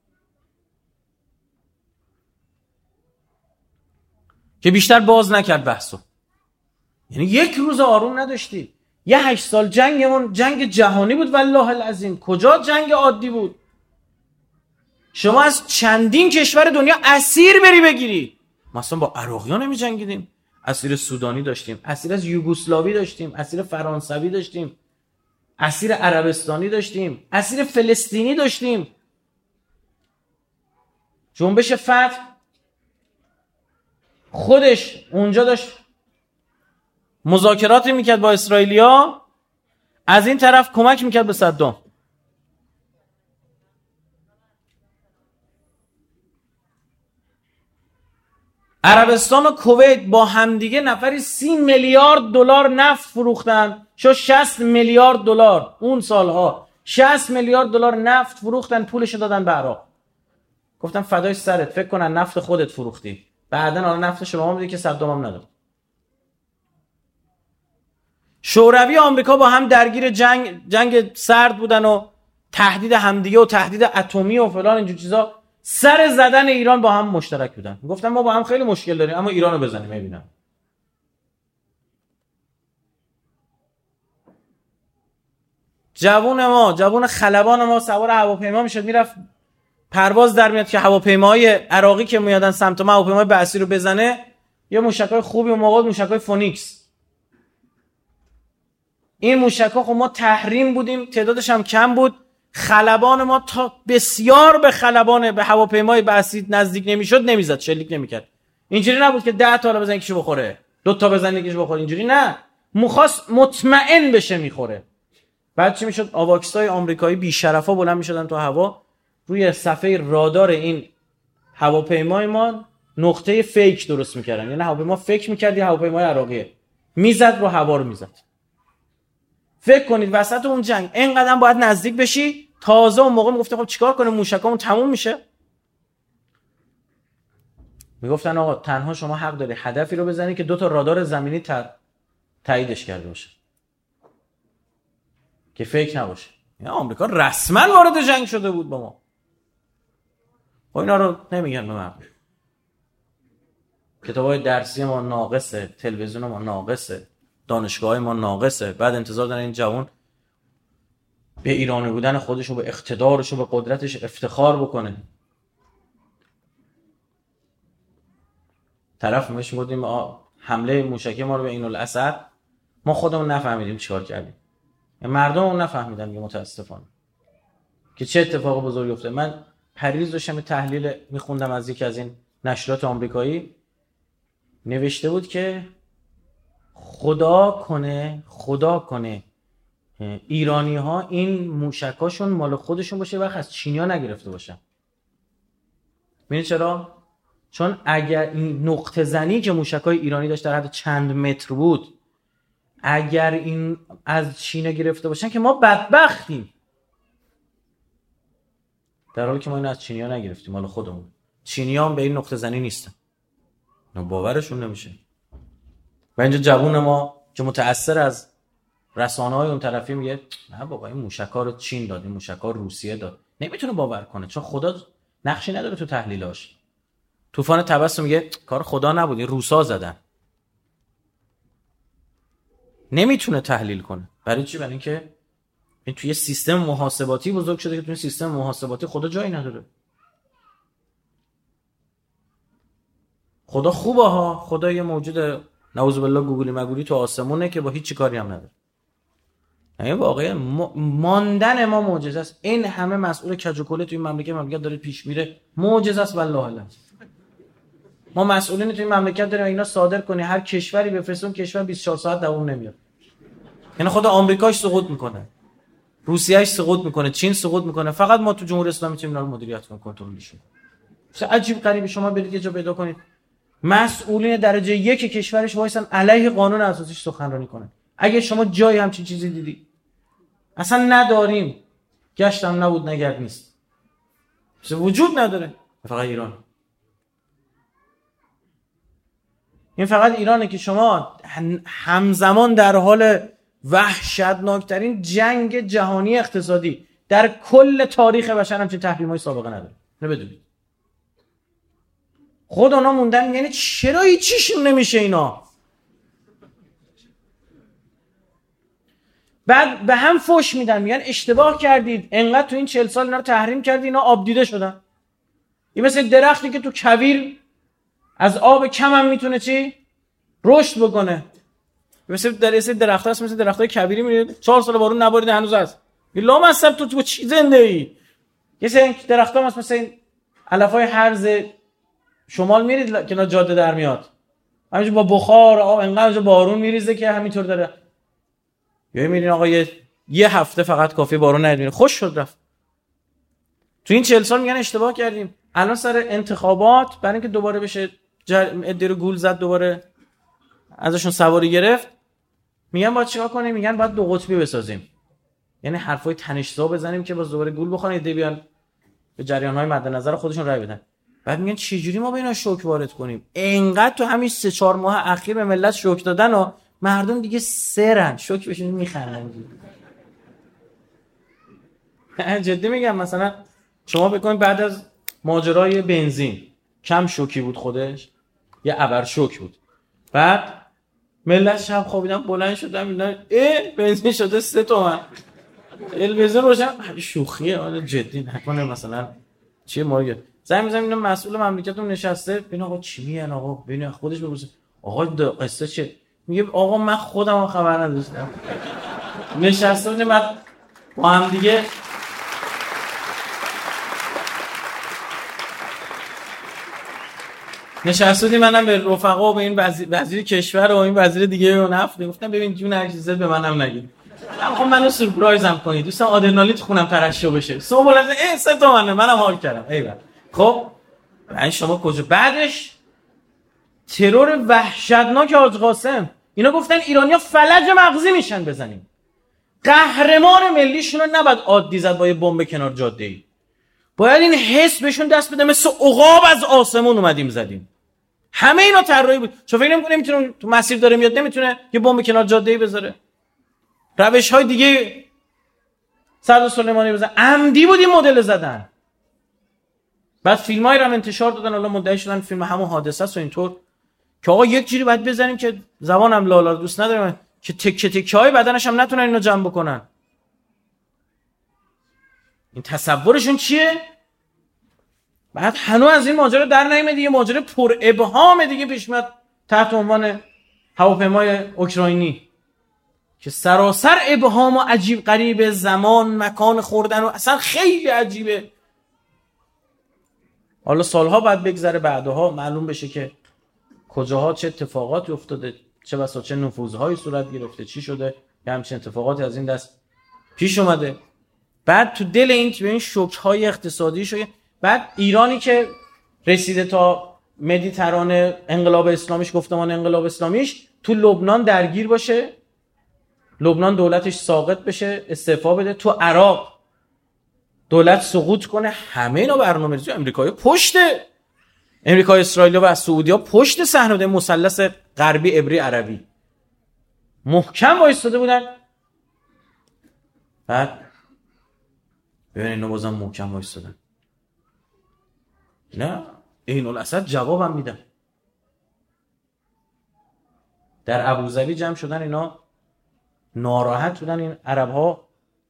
که بیشتر باز نکرد بحثو. یعنی یک روز آروم نداشتی. یه هشت سال جنگمون جنگ جهانی بود والله العظیم. کجا جنگ عادی بود؟ شما از چندین کشور دنیا اسیر بری بگیری. مثلا با عراقی‌ها نمی جنگیدیم، اسیر سودانی داشتیم، اسیر از یوگسلاوی داشتیم، اسیر فرانسوی داشتیم، اسیر عربستانی داشتیم، اسیر فلسطینی داشتیم. جنبش فتح خودش اونجا داشت مذاکراتی میکرد با اسرائیلیا، از این طرف کمک میکرد به صدام. عربستان و کویت با همدیگه نفری سی میلیارد دلار نفت فروختن، شو شصت میلیارد دلار اون سالها، شصت میلیارد دلار نفت فروختن، پولش دادن به عراق. گفتم فدای سرت، فکر کنن نفت خودت فروختی، بعدن حالا نفت شما میدی که صدام هم نداد. شوروی و آمریکا با هم درگیر جنگ جنگ سرد بودن و تهدید همدیگه و تهدید اتمی و فلان اینجور چیزا، سر زدن ایران با هم مشترک بودن. گفتم ما با هم خیلی مشکل داریم اما ایرانو بزنیم ببینم. جوون ما، جوون خلبان ما سوار هواپیما میشد میرفت پرواز در میاد که هواپیماهای عراقی که میادن سمت ما هواپیمای بعثی رو بزنه، یه موشکای خوبی و موقع موشکای فونیکس. این موشکا خب ما تحریم بودیم، تعدادش هم کم بود، خلبان ما تا بسیار به خلبان به هواپیمای بعثی نزدیک نمیشد، نمیزد، شلیک نمیکرد. اینجوری نبود که ده تا بزنه یکیشو بخوره، دو تا بزنه یکیشو بخوره، اینجوری نه، مخواست مطمئن بشه میخوره. بعد چی میشد؟ آواکسای آمریکایی بی شرفا بلند میشدن تو هوا، روی صفحه رادار این هواپیمای ما نقطه فیک درست میکردن، یعنی هواپیما فکر میکرد یه هواپیمای عراقیه، میزد رو هوا رو میزد. فکر کنید وسط اون جنگ اینقدر باید نزدیک بشی، تازه اون موقع میگفت خب چیکار کنیم موشکامون تموم میشه. میگفتن آقا تنها شما حق داری هدفی رو بزنی که دو تا رادار زمینی تر تاییدش کرده باشه که فیک نباشه. یعنی آمریکا رسما وارد جنگ شده بود با ما. خب اینا رو نمیگن به مردم. کتابای درسی ما ناقصه، تلویزیون ما ناقصه، دانشگاه ما ناقصه، بعد انتظار دارن این جوان به ایرانی بودن خودش و به اقتدارش و به قدرتش افتخار بکنه. طرف بهش میگفتیم حمله موشکی ما رو به عین‌الاسد ما خودمون نفهمیدیم چیکار کردیم، مردم اون نفهمیدن که متاسفانه که چه اتفاق بزرگی افتاد. من پریز داشتم یه تحلیل میخوندم از یکی از این نشریات آمریکایی، نوشته بود که خدا کنه خدا کنه ایرانی ها این موشکاشون مال خودشون باشه وقت از چینی ها نگرفته باشن. می‌دونی چرا؟ چون اگر این نقطه زنی که موشکای ایرانی داشت در حد چند متر بود، اگر این از چین گرفته باشن که ما بدبختیم، در حالی که ما این از چینی ها نگرفتیم مال خودمون. چینی ها هم به این نقطه زنی نیستن، باورشون نمیشه. و اینجا جوون ما که متأثر از رسانه‌های اون طرفی میگه نه بابا این موشک‌ها رو چین داد، این موشک‌ها روسیه داد، نمیتونه باور کنه چون خدا نقشی نداره تو تحلیلاش. طوفان تبسم میگه کار خدا نبود، این روسا زدن. نمیتونه تحلیل کنه. برای چی؟ برای اینکه این توی سیستم محاسباتی بزرگ شده که توی سیستم محاسباتی خدا جایی نداره. خدا خوبه ها، خدا یه موجود نعوذ بالله گوگلی مگولی تو آسمونه که با هیچ کاری هم نداره. یعنی واقعا ماندن ما معجزه است. این همه مسئول کج و کله توی این مملکت مملکت داره پیش میره، معجزه است والله العظیم. ما مسئولین توی این مملکت داریم اینا صادر کنی هر کشوری بفرستون، کشور بیست و چهار ساعت دوام نمیاد. یعنی خدا آمریکاش سقوط میکنه، روسیه‌اش سقوط میکنه، چین سقوط میکنه، فقط ما تو جمهوری اسلامی میتونیم اینا رو مدیریت کنیم، کنترلشون. چه عجیب غریبه. شما برید یه جا پیدا کنید مسئولین درجه یک کشورش وایسن علیه قانون اساسیش سخنرانی کنن. اگه شما جای همچین چیزی دیدی؟ اصلا نداریم. گشتم نبود نگرد نیست. چه وجود نداره. فقط ایران. این فقط ایرانه که شما همزمان در حال وحشتناکترین جنگ جهانی اقتصادی در کل تاریخ بشر همچین تحریم‌های سابقه نداره. اینو بدونید. خود اونا موندن، یعنی چرا هیچیشون نمیشه اینا؟ بعد به هم فوش میدن، میگن اشتباه کردید، انقدر تو این چهل سال اینا رو تحریم کردید اینا آب دیده شدن. این مثل درختی که تو کویر از آب کم هم میتونه چی؟ رشد بکنه. مثل در این درخت هست، مثل درختای کبیری میرید چهار سال بارون نباریده هنوز هست. لا مثلا تو تو چی زنده ای؟ یه سری درختام هست مثل این علفای هرز شمال میرید کنار جاده در میاد. همینجوری با بخار آب انقدر بارون میریزه که همینطور داره. یا میرین آقا یه, یه هفته فقط کافی بارون نمیاد خوش شد رفت. تو این چهل سال میگن اشتباه کردیم. الان سر انتخابات برای اینکه دوباره بشه ادی رو گول زد دوباره ازشون سواری گرفت، میگن باید چیکار کنیم؟ میگن باید دو قطبی بسازیم. یعنی حرفای تنش‌زا بزنیم که باز دوباره گول بخورن ادی بیان به جریان‌های مد نظر خودشون رای بدن. بعد میگن چه جوری ما به اینا شوک وارد کنیم؟ اینقدر تو همین سه چهار ماه اخیر به ملت شوک دادن و مردم دیگه سرن شوک بشین میخندن. جدی میگم. مثلا شما بکنید بعد از ماجرای بنزین کم شوکی بود خودش، یه ابر شوک بود. بعد ملت شب خوابیدن بلند شدن میگن ای بنزین شده سه تومن. ال بنزین روشن شوخیه. حالا جدی نکنه مثلا چیه مارگ زنگ میزنم اینا مسئول مملکتون نشسته ببین آقا چی میگن آقا ببین خودش بپرسه آقا قصه چیه؟ میگه آقا من خودم خبر نداشتم. نشسته بودیم بعد با هم دیگه نشسته بودیم منم به رفقا و به این وزیر, وزیر کشور و این وزیر دیگه و نفت گفتم ببین جون هر چیزی به منم نگید. خب منو سورپرایزم کنید. دوستان آدرنالین تو خونم ترشح بشه. صبح بلند ای سه تومنه منم حال کردم. ایول. خب این شما کجا؟ بعدش ترور وحشتناک حاج قاسم. اینا گفتن ایرانی‌ها فلج مغزی میشن بزنیم. قهرمان ملیشون رو نباید عادی زد با یه بمب کنار جاده‌ای. باید این حس بهشون دست بده مثل عقاب از آسمون اومدیم زدیم. همه اینا طراحی بود. چون فکر نمی‌کنه نمیتونه تو مسیر داره میاد نمیتونه یه بمب کنار جاده‌ای بذاره. روش‌های دیگه سعد سلیمانی بزن عمدی بود این مدل زدن. بعد فیلمایی رو هم انتشار دادن حالا مدعی شدن فیلم همون حادثه است و اینطور که آقا یک جوری باید بزنیم که زبانم لالا دوست ندارم که تکه تکه‌های بدنش هم نتونن اینو جمع بکنن. این تصورشون چیه؟ بعد هنوز از این ماجرا در نمیاد. یه ماجرا پر ابهام دیگه پیش میاد تحت عنوان هواپیمای اوکراینی که سراسر ابهام و عجیب غریب زمان مکان خوردن و اصلا خیلی عجیبه. حالا سالها بعد بگذره بعدها معلوم بشه که کجاها چه اتفاقاتی افتاده، چه بسا چه نفوذهایی صورت گرفته، چی شده که همچین اتفاقاتی از این دست پیش اومده. بعد تو دل این به این شوک‌های اقتصادی شده. بعد ایرانی که رسیده تا مدیترانه انقلاب اسلامیش گفتمان انقلاب اسلامیش تو لبنان درگیر باشه، لبنان دولتش ساقط بشه استعفا بده، تو عراق دولت سقوط کنه. همه اینا برنامه‌ریزی آمریکایی پشت امریکا، اسرائیل و سعودی ها پشت صحنه بوده. مثلث غربی عبری عربی محکم وایساده بودن. بعد ببین اینا بازم محکم وایسادن. نه عین الاسد جوابم میدن. در ابوظبی جمع شدن اینا ناراحت بودن این عرب ها،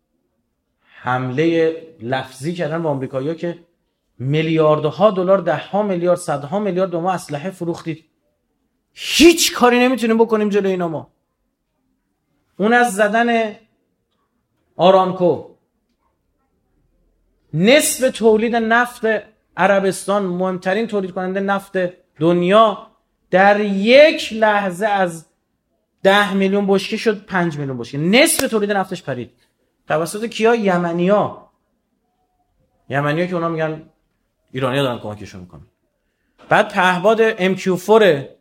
حمله لفظی کردن به آمریکایی‌ها که میلیاردها دلار، ده ها میلیارد، صدها میلیارد ما اسلحه فروختید، هیچ کاری نمیتونیم بکنیم جلوی اینا. ما اون از زدن آرامکو، نصف تولید نفت عربستان، مهمترین تولید کننده نفت دنیا، در یک لحظه از ده میلیون بشکه شد پنج میلیون بشکه. نصف تولید نفتش پرید. توسط کیا؟ یمنی‌ها. یمنی‌ها که اونا میگن ایرانی‌ها دارن کمکشون میکنن. بعد پهباد ام کیو چهار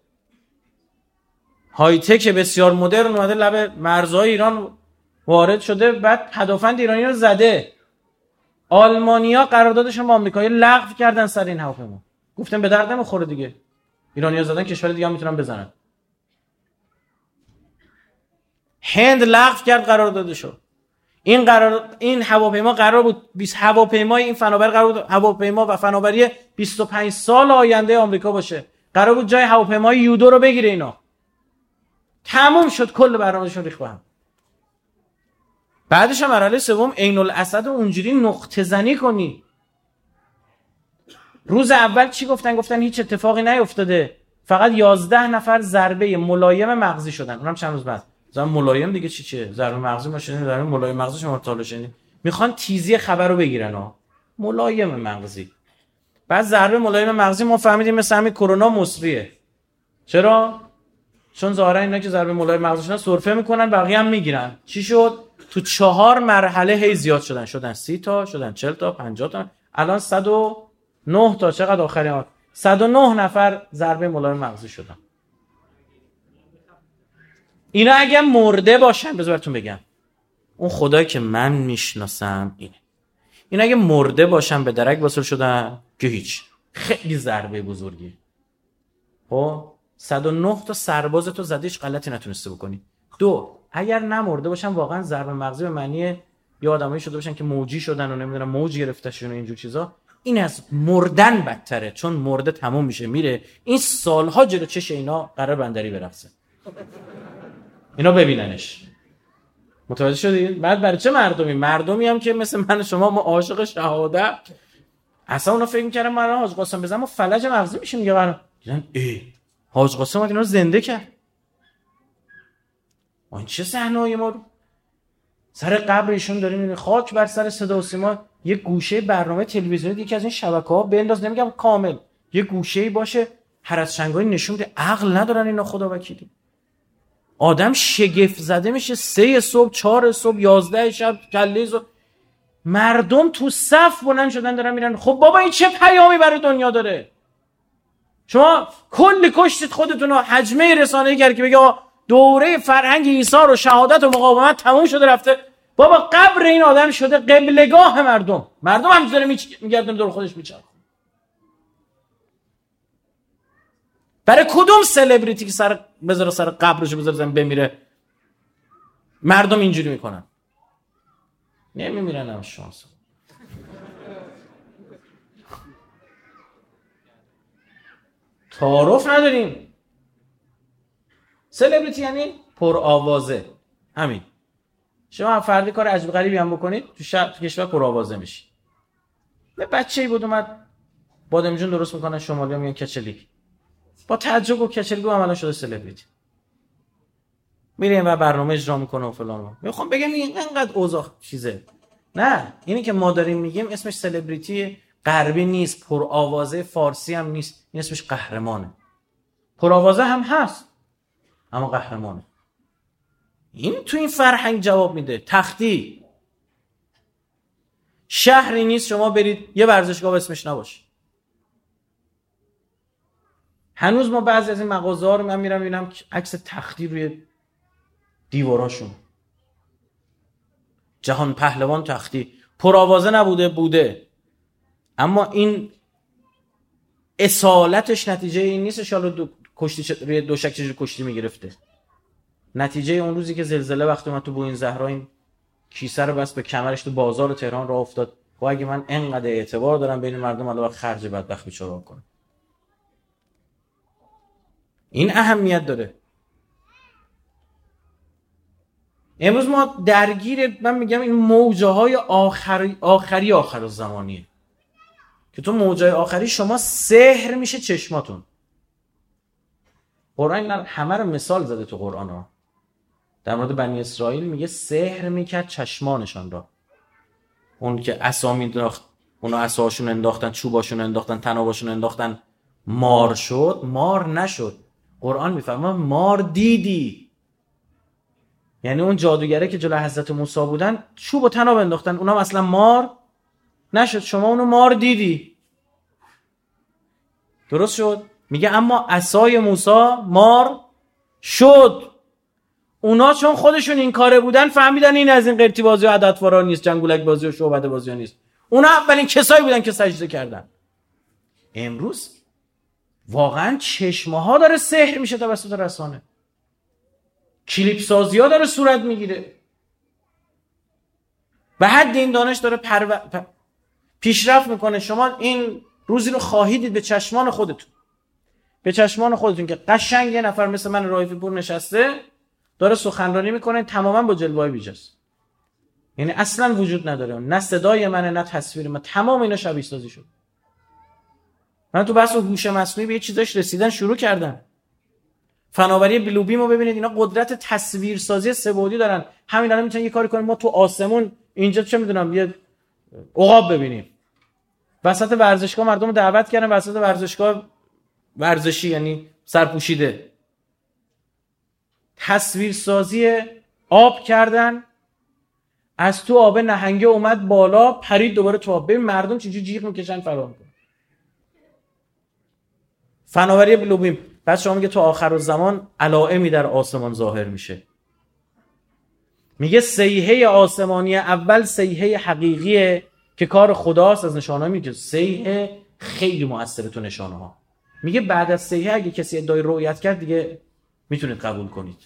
های تک بسیار مدرن اومده لب مرزهای ایران وارد شده، بعد هدفمند ایرانی رو زده. آلمانیا قراردادشون با آمریکایی لغو کردن سر این هواپیما. گفتن به درد نمیخوره دیگه. ایرانی‌ها زدن کشور دیگه هم میتونن بزنن. هند لغو کرد قراردادشو. این قرار این هواپیما قرار بود بیست هواپیمای این فناوری قرار بود هواپیما و فناوری بیست و پنج سال آینده آمریکا باشه. قرار بود جای هواپیمای یودو رو بگیره اینا. تموم شد، کل برنامه‌شون ریخت به هم. بعدش هم مرحله سوم عین الاسد رو اونجوری نقطه زنی کنی. روز اول چی گفتن؟ گفتن هیچ اتفاقی نیفتاده، فقط یازده نفر ضربه ملایم مغزی شدن. اونم چند روز بعد. مثلا ملایم دیگه چی چیه؟ ضربه مغزی ما شدیم، ضربه ملایم مغزی شما تا شدین. میخوان تیزی خبر رو بگیرن ها. ملایم مغزی. بعد ضربه ملایم مغزی ما فهمیدیم مثل همین کرونا مصریه. چرا؟ چون ظاهرا اینا که ضربه ملایم مغزی شدن سرفه میکنن، بقیه هم میگیرن. چی شد؟ تو چهار مرحله هی زیاد شدن. شدن سی تا، شدن چهل تا، پنجاه تا. الان صد و نه تا. چقدر آخرین ها؟ صد و نه نفر ضربه ملایم مغزی شدن. اینا اگه مرده باشن، بذار براتون بگم، اون خدایی که من میشناسم اینه، اینا اگه مرده باشن به درک وصل شدن که هیچ، خیلی ضربه بزرگی. خب صد و نه تا سرباز تو زدیش غلطی نتونسته بکنی. دو، اگر نمرده باشن واقعا ضربه مغزی به معنی یه آدمایی شده باشن که موجی شدن و نمیدونم موج گرفتشون و اینجور چیزا، این از مردن بدتره، چون مرده تموم میشه میره، این سالها جلو چش اینا قرار بندری برقصه، اینا ببیننش. متوجه شدید؟ بعد برای چه مردمی؟ مردمی هم که مثل من شما ما عاشق شهادت، اصلا اونا فکر می‌کردن من حاج قاسم بزنم و فلج مغزی میشیم دیگه. قرار دیدن ای حاج قاسم اینا رو زنده کرد. اون چه صحنه‌ای ما رو سر قبر ایشون داریم می‌بینیم. خاک بر سر صدا و سیما. یه گوشه برنامه تلویزیونی یکی از این شبکه‌ها بنداز، نمیگم کامل، یه گوشه‌ای باشه هرس شنگای نشون بده. عقل ندارن اینا خدا وکیلی. آدم شگفت زده میشه. سه صبح، چهار صبح، یازده شب، کله صبح مردم تو صف بلند شدن دارن میرن. خب بابا این چه پیامی برای دنیا داره؟ شما کلی کشتید خودتون رو. حجمه رسانه‌ای کرد که بگه دوره فرهنگ ایثار و شهادت و مقاومت تموم شده رفته. بابا قبر این آدم شده قبلگاه مردم. مردم همینجوری میگردن دور خودش میچرخه. برای کدوم سلبریتی که سر بذاره سر قبرشو بذاره زمین بمیره مردم اینجوری میکنن؟ نمیمیرن. هم شانس تعارف نداریم. سلبریتی یعنی پر آوازه. همین. شما فردی کار عجیب غریبی هم بکنید تو شهر تو کشور پر آوازه میشی. یه بچه‌ای بود اومد بادمجون درست میکنن، شمالی‌ها میگن کچلی. با تعجب و کچلگو عملا شده سلبریتی. میریم و برنامه اجرا میکنه و فلان. میخوام بگم این انقدر اوضاع چیزه. نه، اینی که ما داریم میگیم اسمش سلبریتی غربی نیست، پر آوازه فارسی هم نیست، این اسمش قهرمانه. پر آوازه هم هست اما قهرمانه. این تو این فرهنگ جواب میده. تختی شهری نیست شما برید یه ورزشگاه اسمش نباشه. هنوز ما بعضی از این مغازه‌ها رو من میرم میبینم عکس تختی روی دیواراشون. جهان پهلوان تختی. پرآوازه نبوده بوده، اما این اصالتش نتیجه این نیست شالا دو کشتی روی دوشک چجوری کشتی میگرفته. نتیجه اون روزی که زلزله وقتی من تو بوین زهرا این کیسه رو بس به کمرش تو بازار تهران راه افتاد. و اگه من انقدر اعتبار دارم بین مردم الان خرج بدبخت بیچاره کنم. این اهمیت داره. امروز ما درگیر، من میگم این موجه های آخری آخری آخر الزمانیه که تو موجه آخری شما سحر میشه چشماتون. قرآن همه رو مثال زده تو قرآن ها. در مورد بنی اسرائیل میگه سحر میکرد چشمانشان را. اون که عصا مینداخت، اونا عصاشون انداختن، چوباشون انداختن، تناباشون انداختن، مار شد. مار نشد. قرآن میفرما مار دیدی. یعنی اون جادوگره که جلو حضرت موسی بودن چوب و تناب انداختن، اونا هم اصلا مار نشد. شما اونو مار دیدی. درست شد؟ میگه اما عصای موسی مار شد. اونا چون خودشون این کاره بودن فهمیدن این از این قرتی بازی و عددوارا نیست، جنگولک بازی و شعبده بازی نیست. اونا اولین کسایی بودن که سجده کردن. امروز واقعا چشمه ها داره سحر میشه توسط رسانه. کلیپ سازی ها داره صورت میگیره. به حد این دانش داره پرو... پ... پیشرفت میکنه. شما این روزی رو خواهید دید به چشمان خودتون. به چشمان خودتون که قشنگ یه نفر مثل من رایفی پور نشسته داره سخنرانی میکنه تماما با جلوه‌های بیجاست. یعنی اصلا وجود نداره. نه صدای منه نه تصویر من. تمام اینا شبیه سازی شد. من تو بحث هوش مصنوعی به یه چیزاش رسیدن شروع کردم. فناوری بلو بیم رو ببینید، اینا قدرت تصویرسازی سه‌بعدی دارن. همین الان میتونن یه کاری کنن ما تو آسمون اینجا چه میدونم یه عقاب ببینیم. وسط ورزشگاه مردم رو دعوت کردن، وسط ورزشگاه ورزشی یعنی سرپوشیده تصویرسازی آب کردن، از تو آب نهنگه اومد بالا پرید دوباره تو آب. ببین مردم چجوری جیغ میکشن فرار میکنن. فناوری بلو بیم. بعد شما میگه تو آخر الزمان علائمی در آسمان ظاهر میشه. میگه صیحه آسمانی اول صیحه حقیقیه که کار خداست. از نشانه‌ها میگه صیحه خیلی موثره تو نشانه‌ها. میگه بعد از صیحه اگه کسی ادعای رؤیت کرد دیگه میتونید قبول کنید.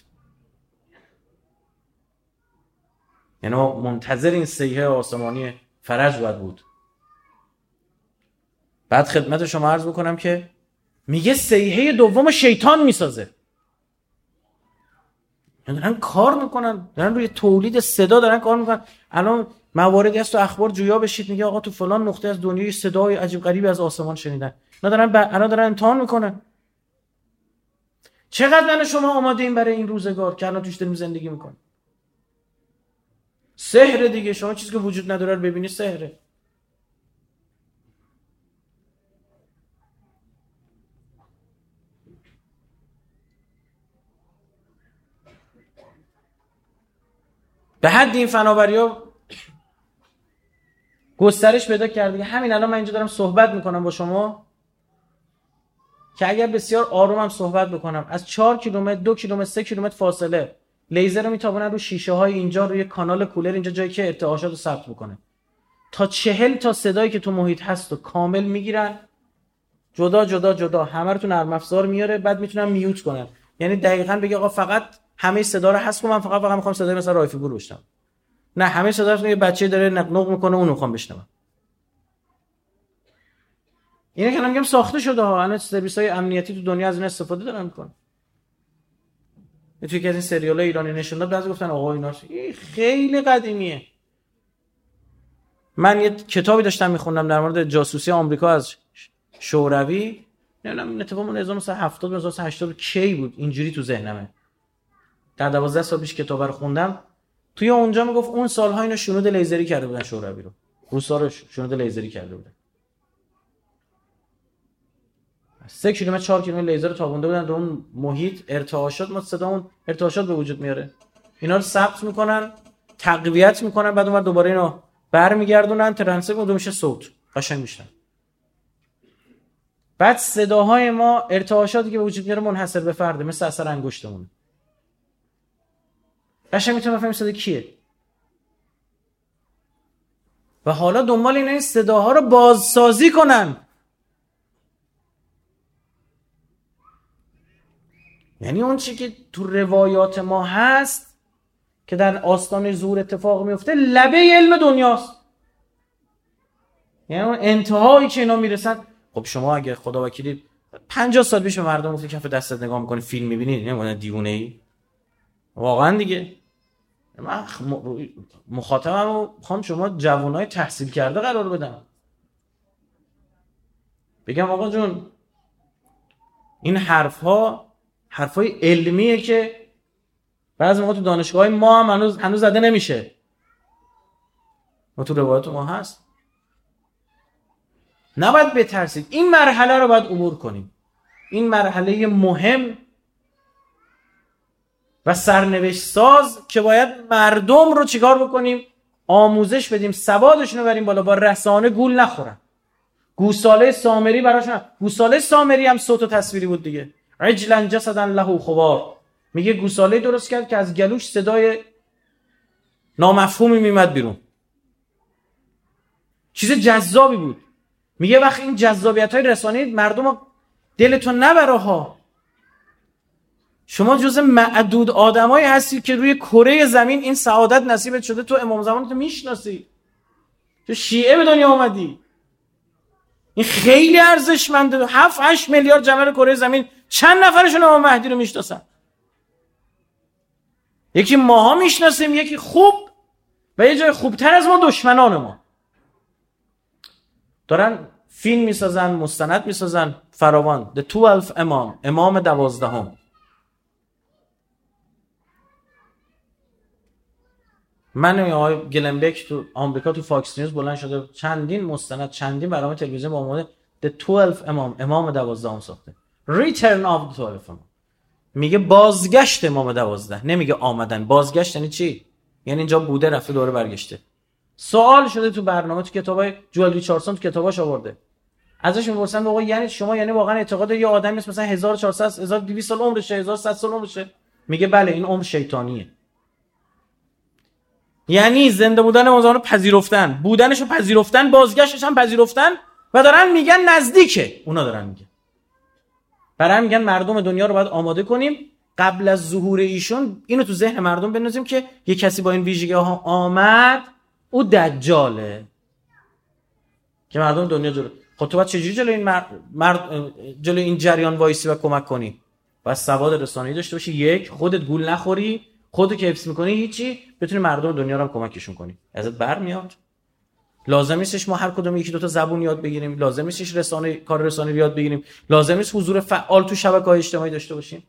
یعنی منتظر این صیحه آسمانی فرج باید بود. بعد خدمت شما عرض بکنم که میگه صیحه دوم شیطان میسازه. یعنی دارن کار میکنن، دارن روی تولید صدا دارن کار میکنن. الان مواردی هست تو اخبار جویا بشید میگه آقا تو فلان نقطه از دنیا صدای عجیب غریبی از آسمان شنیدن. نه دارن ب... الان دارن امتحان میکنن. چقدر من شما آماده این برای این روزگار که الان توش داریم زندگی میکنیم؟ سحر دیگه. شما چیزی که وجود نداره رو ببینی سحره. به حد این فناوری‌ها گسترش پیدا کرده. همین الان من اینجا دارم صحبت میکنم با شما که اگر بسیار آرومم صحبت بکنم از چهار کیلومتر، دو کیلومتر، سه کیلومتر فاصله لیزر رو میتابونن رو شیشه های اینجا، روی کانال کولر اینجا جایی که ارتعاشات رو ثبت بکنه، تا چهل تا صدایی که تو محیط هست و کامل میگیرن، جدا جدا جدا همه رو تو نرم افزار میاره. بعد میتونن میوت کنن. یعنی دقیقاً بگه آقا فقط همه صدا رو حذف کن، من فقط فقط میخوام صدای مثلا رایفی پور بشنوم. نه همه صدا رو یه بچه داره نق میکنه اون رو میخوام بشنوم. اینا که میگم ساخته شده ها. الان سرویس‌های امنیتی تو دنیا از این استفاده دارن میکنن. توی که از این سریال‌های ایرانی نشون داد بعضی گفتن آقا اینا خیلی قدیمیه. من یه کتابی داشتم میخوندم در مورد جاسوسی آمریکا از شوروی. نمیدونم این اتفاق من هزار و نهصد و هفتاد هزار و نهصد و هشتاد کی بود، اینجوری تو ذهنمه. در دوازده سال پیش کتاب رو خوندم. توی اونجا میگفت اون سال‌ها اینو شنود لیزری کرده بودن شوروی رو. روسا رو شنود لیزری کرده بودن. سه کیلومتر چهار کیلومتر لیزر رو تابونده بودن در اون محیط. ارتعاشات ما صدامون ارتعاشات به وجود میاره. اینا رو ثبت میکنن، تقویت میکنن، بعد اونور دوباره اینو برمیگردونن، ترانسفر میشه میشه صوت. قشنگ میشن. بعد صداهای ما ارتعاشاتی که به وجود میاره منحصر به فرده، مثل اثر انگشتمون. قشنگ میتونم بفهمم صدا کیه. و حالا دنبال اینه این صداها رو بازسازی کنن. یعنی اون چی که تو روایات ما هست که در آستانه ظهور اتفاق میفته لبه علم دنیاست. یعنی اون انتهایی که اینا میرسن. خب شما اگه خدا وکیلی پنجاه سال پیش به مردم گفتی کف دستت نگاه میکنی فیلم میبینی، نمیگن دیوونه ای؟ واقعا دیگه. من مخاطبم میخوام شما جوانای تحصیل کرده قرار بدم. بگم آقا جون این حرف ها حرفای علمیه که بعضی موقع تو دانشگاه ما هم هنوز هنوز زده نمیشه. ما تو روایت ما هست. نباید بترسید. این مرحله رو باید عبور کنیم. این مرحله مهم و سرنوشت ساز که باید مردم رو چیکار بکنیم؟ آموزش بدیم، سوادشون رو بریم بالا، با رسانه گول نخورن. گوساله سامری براشون. گوساله سامری هم صوت و تصویری بود دیگه. عجلا جسدا له خوار. میگه گوساله درست کرد که از گلوش صدای نامفهومی میمد بیرون. چیز جذابی بود. میگه وقتی این جذابیت‌های رسانه‌ای مردم دلتون نبره ها. شما جز معدود آدمایی هستی که روی کره زمین این سعادت نصیبت شده. تو امام زمان تو میشناسی. تو شیعه به دنیا اومدی. این خیلی ارزشمنده. هفت هشت میلیارد جمعیت کره زمین چند نفرشون امام مهدی رو میشناسن؟ یکی ماها میشناسیم، یکی خوب و یه جای خوبتر از ما دشمنان ما. دارن فیلم میسازن، مستند میسازن فراوان. The twelfth امام، امام دوازدهم. من و آقای گلنبک تو آمریکا تو فاکس نیوز بلند شده چندین مستند، چندین برنامه تلویزیون با عنوان The twelfth امام، امام دوازدهم ساخته. Return of the twelfth امام. میگه بازگشت امام دوازده، نمیگه آمدن. بازگشت یعنی چی؟ یعنی اینجا بوده رفته دوره برگشته. سوال شده تو برنامه، تو کتابای جوئل ریچاردسون تو کتاباش آورده. ازش میپرسن آقا یعنی شما یعنی واقعا اعتقاد یه آدمی است مثلا هزار و چهارصد هزار و دویست سال عمرشه، هزار و صد سال عمرشه؟ میگه بله این عمر شیطانیه. یعنی زنده بودن اون پذیرفتن، بودنشو پذیرفتن، بازگشتش هم پذیرفتن و دارن میگن نزدیکه. اونا دارن میگن. برای میگن مردم دنیا رو باید آماده کنیم قبل از ظهور ایشون. اینو تو ذهن مردم بنویسیم که یه کسی با این ویژگی ها آمد، او دجاله. که مردم دنیا جلو. خب تو باید چجوری جلو این مرد, مرد جلو این جریان وایسی و کمک کنی؟ باید سواد رسانه‌ای داشته باشی. یک، خودت گول نخوری، خودت که حفظ میکنی هیچی، بتونی مردم دنیا رو هم کمکشون کنی. ازت برمیاد. لازم نیستش ما هر کدوم یکی دو تا زبون یاد بگیریم، لازم نیستش رسانه کار رسانه‌ای یاد بگیریم، لازم نیست حضور فعال تو شبکه‌های اجتماعی داشته باشیم.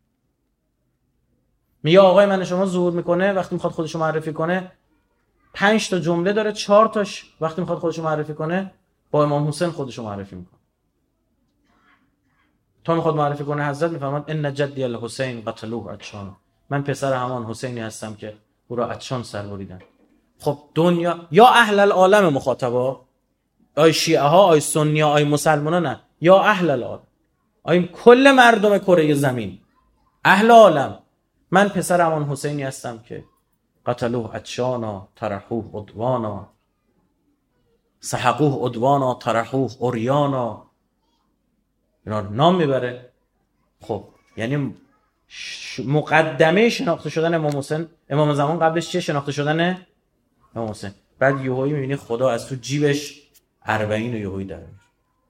میگه آقای من شما ظهور میکنه وقتی میخواد خودشو معرفی کنه پنج تا جمله داره، چهار تاش وقتی میخواد خودشو معرفی کنه با امام حسین خودشو معرفی میکنه. تا میخواد معرفی کنه حضرت میفرماد ان جدی الحسین قتلوه عطشان، من پسر همان حسینی هستم که او را عطشان سر بریدن. خب دنیا یا اهل العالم مخاطبا، آی شیعه ها، آی سنی ها، آی مسلمان ها، نه، یا اهل العالم، آی کل مردم کره زمین، اهل عالم، من پسر همان حسینی هستم که قتلوه عطشانا طرحوه عدوانا سحقوه عدوانا طرحوه عریانا. اینا نام میبره. خب یعنی مقدمه شناخته شدن امام حسین، امام زمان قبلش چیه؟ شناخته شدن امام حسین. بعد یهویی میبینی خدا از تو جیبش اربعین و یهویی در میاره.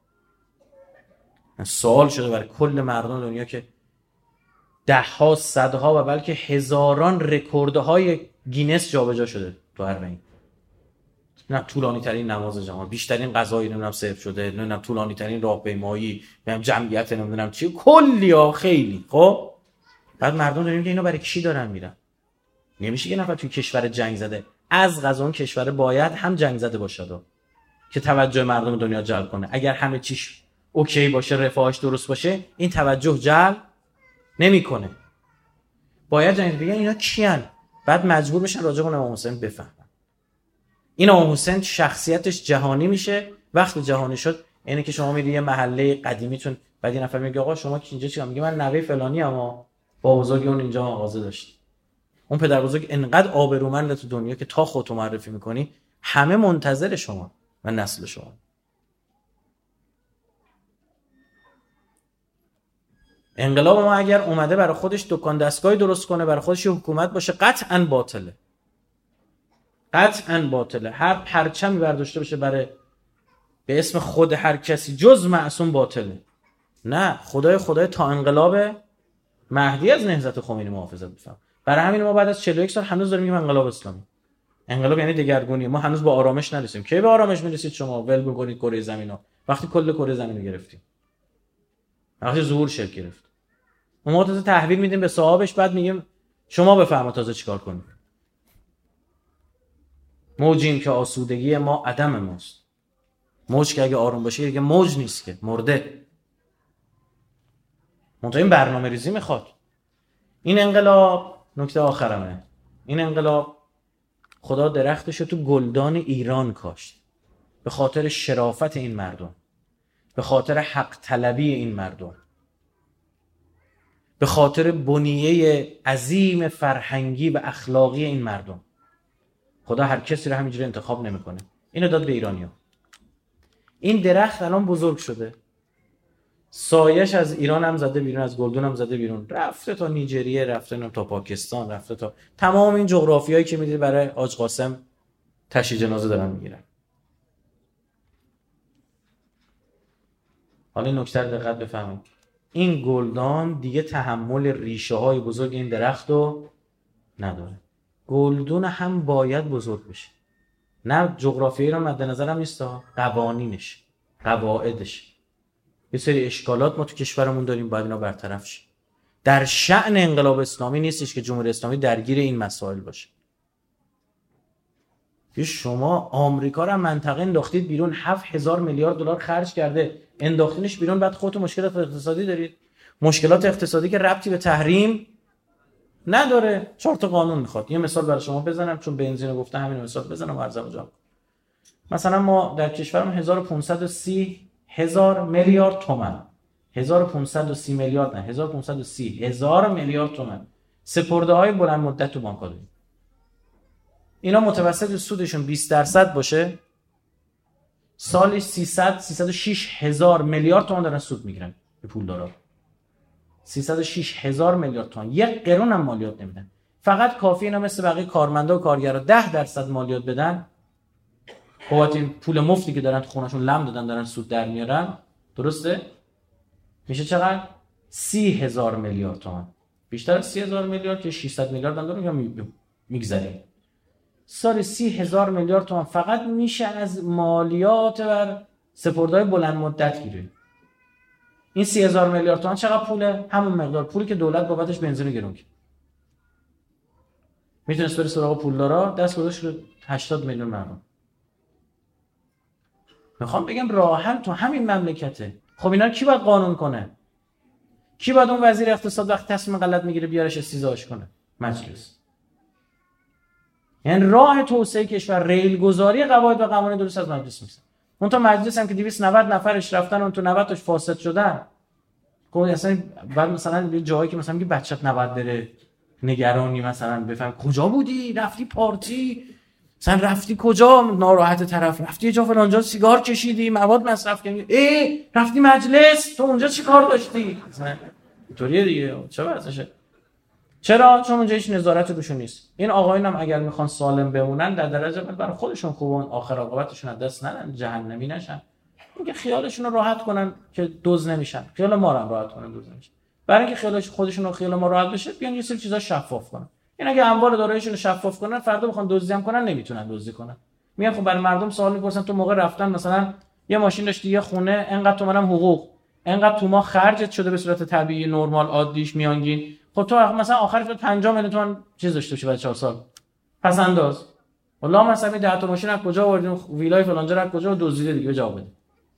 سوال شده برای کل مردم دنیا که ده ها، صدها و بلکه هزاران رکوردهای گینس جابجا شده تو اربعین. نه طولانی ترین نماز جهان، بیشترین غذایی نمیدونم سرو شده، نمیدونم طولانی ترین راهپیمایی، نمیدونم جمعیت نمیدونم چی، کلی ها خیلی. خب بعد مردم داریم که اینا برای کی دارن میرن؟ نمیشه یه نفر توی کشور جنگ زده از قضا اون کشور باید هم جنگ زده باشه که توجه مردم دنیا جلب کنه. اگر همه چیش اوکی باشه، رفاهش درست باشه، این توجه جلب نمیکنه. باید جنگ بگن اینا کیان، بعد مجبور بشن راجع به امام حسین بفهمن. این امام حسین شخصیتش جهانی میشه. وقتی جهانی شد اینه که شما میری یه محله قدیمیتون، بعد یه نفر میگه آقا شما اینجا چیکار؟ میگه من نوه فلانی ام، با بزرگ اون اینجا مغازه داشت. اون پدر بزرگ انقدر آبرومند تو دنیا که تا خودت معرفی میکنی همه منتظر شما و نسل شما. انقلاب ما اگر اومده برای خودش دکان دستگاهی درست کنه، برای خودش حکومت باشه، قطعاً باطله. قطعاً باطله. هر پرچمی برداشته بشه برای به اسم خود هر کسی جز معصوم باطله. نه، خدای خدای تا انقلاب مهدی از نهضت خمینی محافظت بفهم. برای همین ما بعد از چهل و یک سال هنوز داریم میگیم انقلاب اسلامی. انقلاب یعنی دگرگونی. ما هنوز با آرامش نرسیدیم. کی به آرامش میرسید شما؟ ول بکنید کره زمینو. وقتی کل کره زمین رو گرفتیم. وقتی ظهور شکل گرفت. ما تازه تحویل میدیم به صاحبش، بعد میگیم شما بفرمایید تازه چیکار کنید. موجیم که آسودگی ما عدم ماست. موج که اگه آروم باشه دیگه موج نیست که، مرده. منتها این برنامه ریزی میخواد. این انقلاب، نکته آخرمه، این انقلاب خدا درختشو تو گلدان ایران کاشت به خاطر شرافت این مردم، به خاطر حق طلبی این مردم، به خاطر بنیه عظیم فرهنگی و اخلاقی این مردم. خدا هر کسی رو همینجوری انتخاب نمیکنه. اینو داد به ایرانی‌ها. این درخت الان بزرگ شده، سایش از ایران هم زده بیرون، از گلدون هم زده بیرون، رفته تا نیجریه، رفته تا پاکستان، رفته تا تمام این جغرافیایی که میدید برای حاج قاسم تشییع جنازه دارن میگیرن. حالا این نکته رو دقت بفهمید. این گلدان دیگه تحمل ریشه های بزرگ این درخت رو نداره. گلدون هم باید بزرگ بشه. نه جغرافیایی رو مد نظرم نیست، قوانینش. قواعدش. یه سری اشکالات ما تو کشورمون داریم، باید اینا برطرف شه. در شأن انقلاب اسلامی نیستش که جمهوری اسلامی درگیر این مسائل باشه. که شما آمریکا رو منطقه انداختید بیرون، هفت هزار میلیارد دلار خرج کرده، انداختینش بیرون، بعد خودتون مشکلات اقتصادی دارید. مشکلات اقتصادی که ربطی به تحریم نداره، چهار تا قانون میخواد. یه مثال برای شما بزنم، چون بنزین رو گفتم همین مثال بزنم و عرضم جان. مثلا ما در کشورمون هزار و پانصد و سی هزار میلیارد تومان، هزار و پانصد و سی میلیارد نه هزار و پانصد و سی هزار میلیارد تومان سپرده های بلند مدت تو بانک‌ها داریم. اینا متوسط سودشون بیست درصد باشه، سالی سیصد سیصد و شش هزار میلیارد تومان دارن سود میگیرن به پولدارا. سیصد و شش هزار میلیارد تومان، یک قرون هم مالیات نمیدن. فقط کافیه اینا مثل بقیه کارمندا و کارگرا ده درصد مالیات بدن، بابت این پول مفتی که دارن تو خونه‌شون لم دادن دارن سود در میارن. درسته؟ میشه چقدر؟ سی هزار میلیارد تومان. بیشتر از سی هزار میلیارد که ششصد میلیارد هم دارن یا میگذریم. سال سی هزار میلیارد تومان فقط میشه از مالیات بر سپرده‌های بلند مدت گیره. این سی هزار میلیارد تومان چقدر پوله؟ همون مقدار پولی که دولت بابتش بنزین رو گرون کرد. میتونست بره سراغ پولدارا، دست گذاشت رو هشتاد میلیون مردم. میخوام بگم راه حل تو همین مملکته. خب اینا کی باید قانون کنه؟ کی باید اون وزیر اقتصاد وقت تصمیم غلط میگیره بیارش استیضاحش کنه؟ مجلس. یعنی راه توسعه کشور ریل گذاری قواعد و قوانین درست از مجلس میشه. اون تا مجلس هم که دویست و نود نفرش رفتن اون تو نود تاش فاسد شدن. کوم اصلا بعد مثلا یه جایی که مثلا میگه بچت نود بره نگرانی مثلا بفهم کجا بودی؟ رفتی پارتی؟ مثلا رفتی کجا؟ ناراحت طرف رفتی یه جا فلان جا سیگار کشیدی، مواد مصرف کردی. ای رفتی مجلس؟ تو اونجا چی کار داشتی؟ مثلا اینطوریه دیگه. چه وضعشه؟ چرا؟ چون اونجا هیچ نظارت روشون نیست. این آقایون هم اگر میخوان سالم بمونن در درجه اول برای خودشون خوبه، آخر عاقبتشون از دست ندن، جهنمی نشن. میگه خیالشون رو راحت کنن که دوز نمیشن، خیال ما رو هم راحت کنن دوز نمیشن. برای اینکه خیالش خودشون رو خیال ما راحت بشه بیان یه سری چیزا شفاف کنن. این اگه اموال داراییشون رو شفاف کنن، فردا بخوان دزدی هم کنن نمیتونن دزدی کنن. میگن خب برای مردم سوال میپرسن تو موقع رفتن مثلا یه ماشین داشتی، یه خونه، انقدر تومنم حقوق، انقدر تو ما خرجت شده به صورت طبیعی نرمال عادیش میانگین. خب تو مثلا آخرش تو پنجاه میلیون تومان چیز داشته باشی بعد چهار سال پس انداز. والله مثلا ده تا ماشین از کجا آوردین؟ ویلای فلانجا از کجا دزدیده دیگه جواب بده.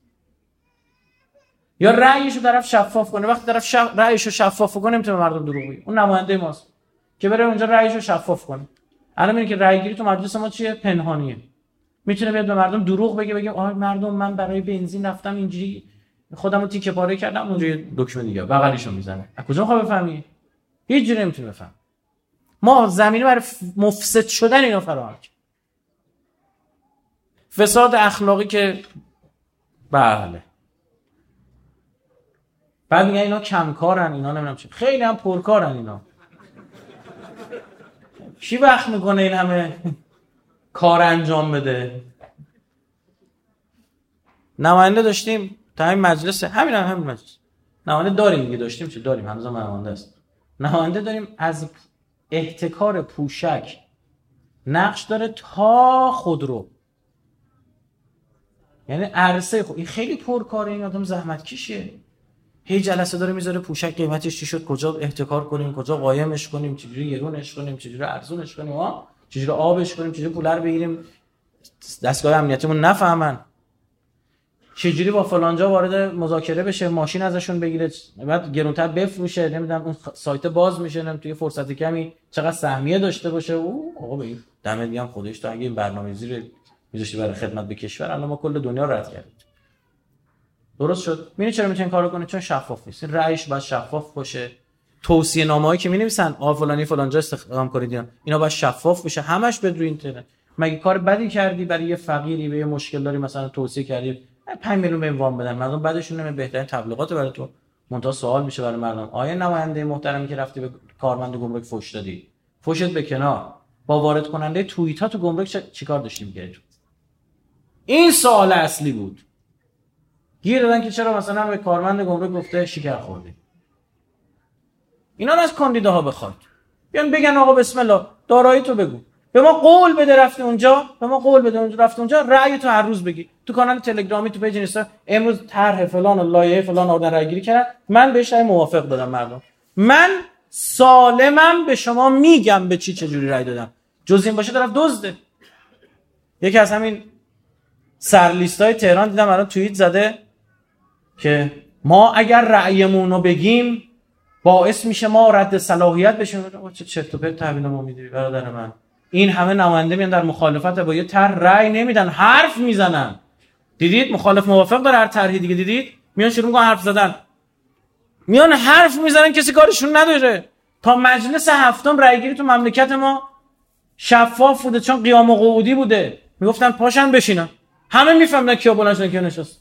یا رأیشو طرف شفاف کنه. وقتی طرف شف... رأیشو شفاف کنه نمیتونه مردم دروغ بگه. اون نماینده ماست که بره اونجا رأیشو شفاف کنه. الان میگه که رأی گیری تو مجلس ما چیه؟ پنهانیه. میتونه بیاد به مردم دروغ بگه، بگه آ مردم من برای بنزین رفتم اینجوری خودمو تیکه پاره کردم، اونجا یه دکمه دیگه بغلشو میزنه. از کجا میخواد بفهمی؟ هیچ جوری نمیتونه بفهم. ما زمینه برای مفسد شدن اینا فراهم کرد. فساد اخلاقی که بله. بعد میگن اینا کمکارن، اینا نمیدونم چی. خیلی هم پرکارن اینا. کی وقت میکنه این همه کار انجام بده؟ نماینده داشتیم تا همین مجلس، همین هم همین مجلس. نماینده داریم دیگه، داشتیم چه داریم، هنوز هم نماینده است. نماینده داریم از احتکار پوشک نقش داره تا خودرو. یعنی عرصه خود این خیلی پرکاره، این آدم زحمت کشیه. هی جلسه داره میذاره پوشک قیمتش چی شد، کجا احتکار کنیم، کجا قایمش کنیم، چجوری گرونش کنیم، چجوری ارزونش کنیم، ها چجوری آبش کنیم، چجوری پول رو بگیریم دستگاه امنیتیمون نفهمن، چجوری با فلانجا وارد مذاکره بشه، ماشین ازشون بگیره، بعد گرونتر بفروشه، نمیدونم اون سایت باز میشه، نمیدونم توی فرصت کمی چقدر سهمیه داشته باشه. او آقا بگیر دمت گرم خودش تو اگه این برنامه‌ریزی رو میذاشتی برای خدمت به کشور الان ما کل دنیا رو رد کردیم. درست شد. می‌بینی چرا میتونن کارو کنه؟ چون شفاف نیست. رأیش باید شفاف باشه. توصیه نامه‌ای که می‌نویسن آ فلانی فلانجا استخدام کنید اینا اینا باید شفاف بشه، همش به روی اینترنت. مگه کار بدی کردی برای یه فقیری به یه مشکل داری مثلا توصیه کردی پنج میلیون به وام بدن، مردم بعدشون نمیشه بهترین تبلیغات برای تو. منتها سوال میشه برای مردم آیا نماینده محترمی که رفتی به کارمند گمرک فوش دادی، فوشت به کنار، با وارد کننده توییتا تو گمرک چیکار داشتی می‌کردی؟ این سوال اصلی بود. گیر دادن که چرا مثلا به کارمند گمرک گفته شکر خوردی. اینا رو از کاندیداها بخواد بیان بگن آقا بسم الله دارایی تو بگو، به ما قول بده رفته اونجا، به ما قول بده اونجا رفته اونجا، رأی تو هر روز بگی تو کانال تلگرامی، تو پیج اینستا، امروز طرح فلان و لایحه فلان آوردن رأی گیری کردن، من بهش رأی موافق دادم. مردم من سالمم به شما میگم به چی چجوری رأی دادم، جز این باشه طرف دزده. یکی از همین سرلیستای تهران دیدم الان توییت زده که ما اگر رأیمون رو بگیم باعث میشه ما رد صلاحیت بشیم. چه چرت و پرت تحویل ما میدی برادر من؟ این همه نماینده میان در مخالفت با یه طرح رأی نمیدن، حرف میزنن. دیدید مخالف موافق داره هر طرحی دیگه، دیدید میان شروع میکنن حرف زدن، میان حرف میزنن، کسی کارشون نداره. تا مجلس هفتم رأی گیری تو مملکت ما شفاف بوده، چون قیام و قعودی بوده، میگفتن پاشن بشینن، همه میفهمن کیا بلند شدن کیا نشست.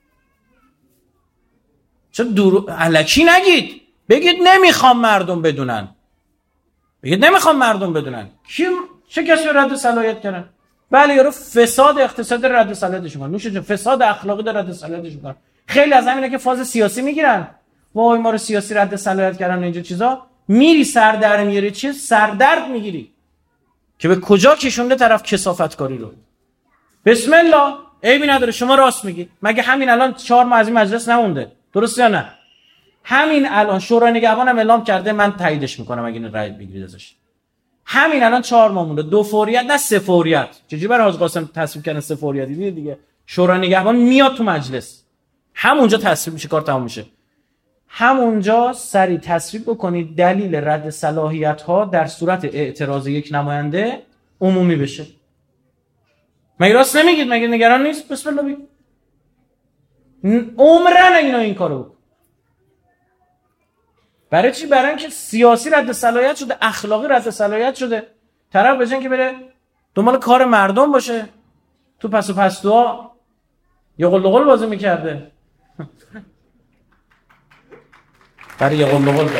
چه دور الکی نگید، بگید نمیخوام مردم بدونن، بگید نمیخوام مردم بدونن. کی چه کسی رد صلاحیت کردن؟ بله یارو فساد اقتصادی رد صلاحیتش میکنن، نوش جون، فساد اخلاقی در رد صلاحیتش میکنن. خیلی از همینا که فاز سیاسی میگیرن، وای ما رو سیاسی رد صلاحیت کردن و اینجا چیزا، میری سر در میاری، چه سردرد میگیری که به کجا کشونده طرف کثافت کاری رو. بسم الله، عیبی نداره، شما راست میگید. مگه همین الان چهار ماه از این مجلس نمونده، درست یا نه؟ همین الان شورای نگهبان هم اعلام کرده، من تاییدش میکنم اگه این رأی بگیرید ازش. همین الان چهار ماه مونده، دو فوریت نه سه فوریت. چجوری برای حاج قاسم تصویب کردن سه فوریتی؟ دیگه دیگه شورای نگهبان میاد تو مجلس، همونجا تصویب میشه، کار تموم میشه. همونجا سری تصویب بکنید دلیل رد صلاحیت ها در صورت اعتراض یک نماینده عمومی بشه. مگه راست نمیگید؟ مگه نگران نیست؟ بسم الله بگید. عمرن اینا این کارو بکن. برای چی؟ برای اینکه سیاسی رد صلاحیت شده، اخلاقی رد صلاحیت شده. طرف بجن که بره دنبال کار مردم باشه، تو پس و پستوها یه قل قل بازی میکرده. برای یه قل قل بازی.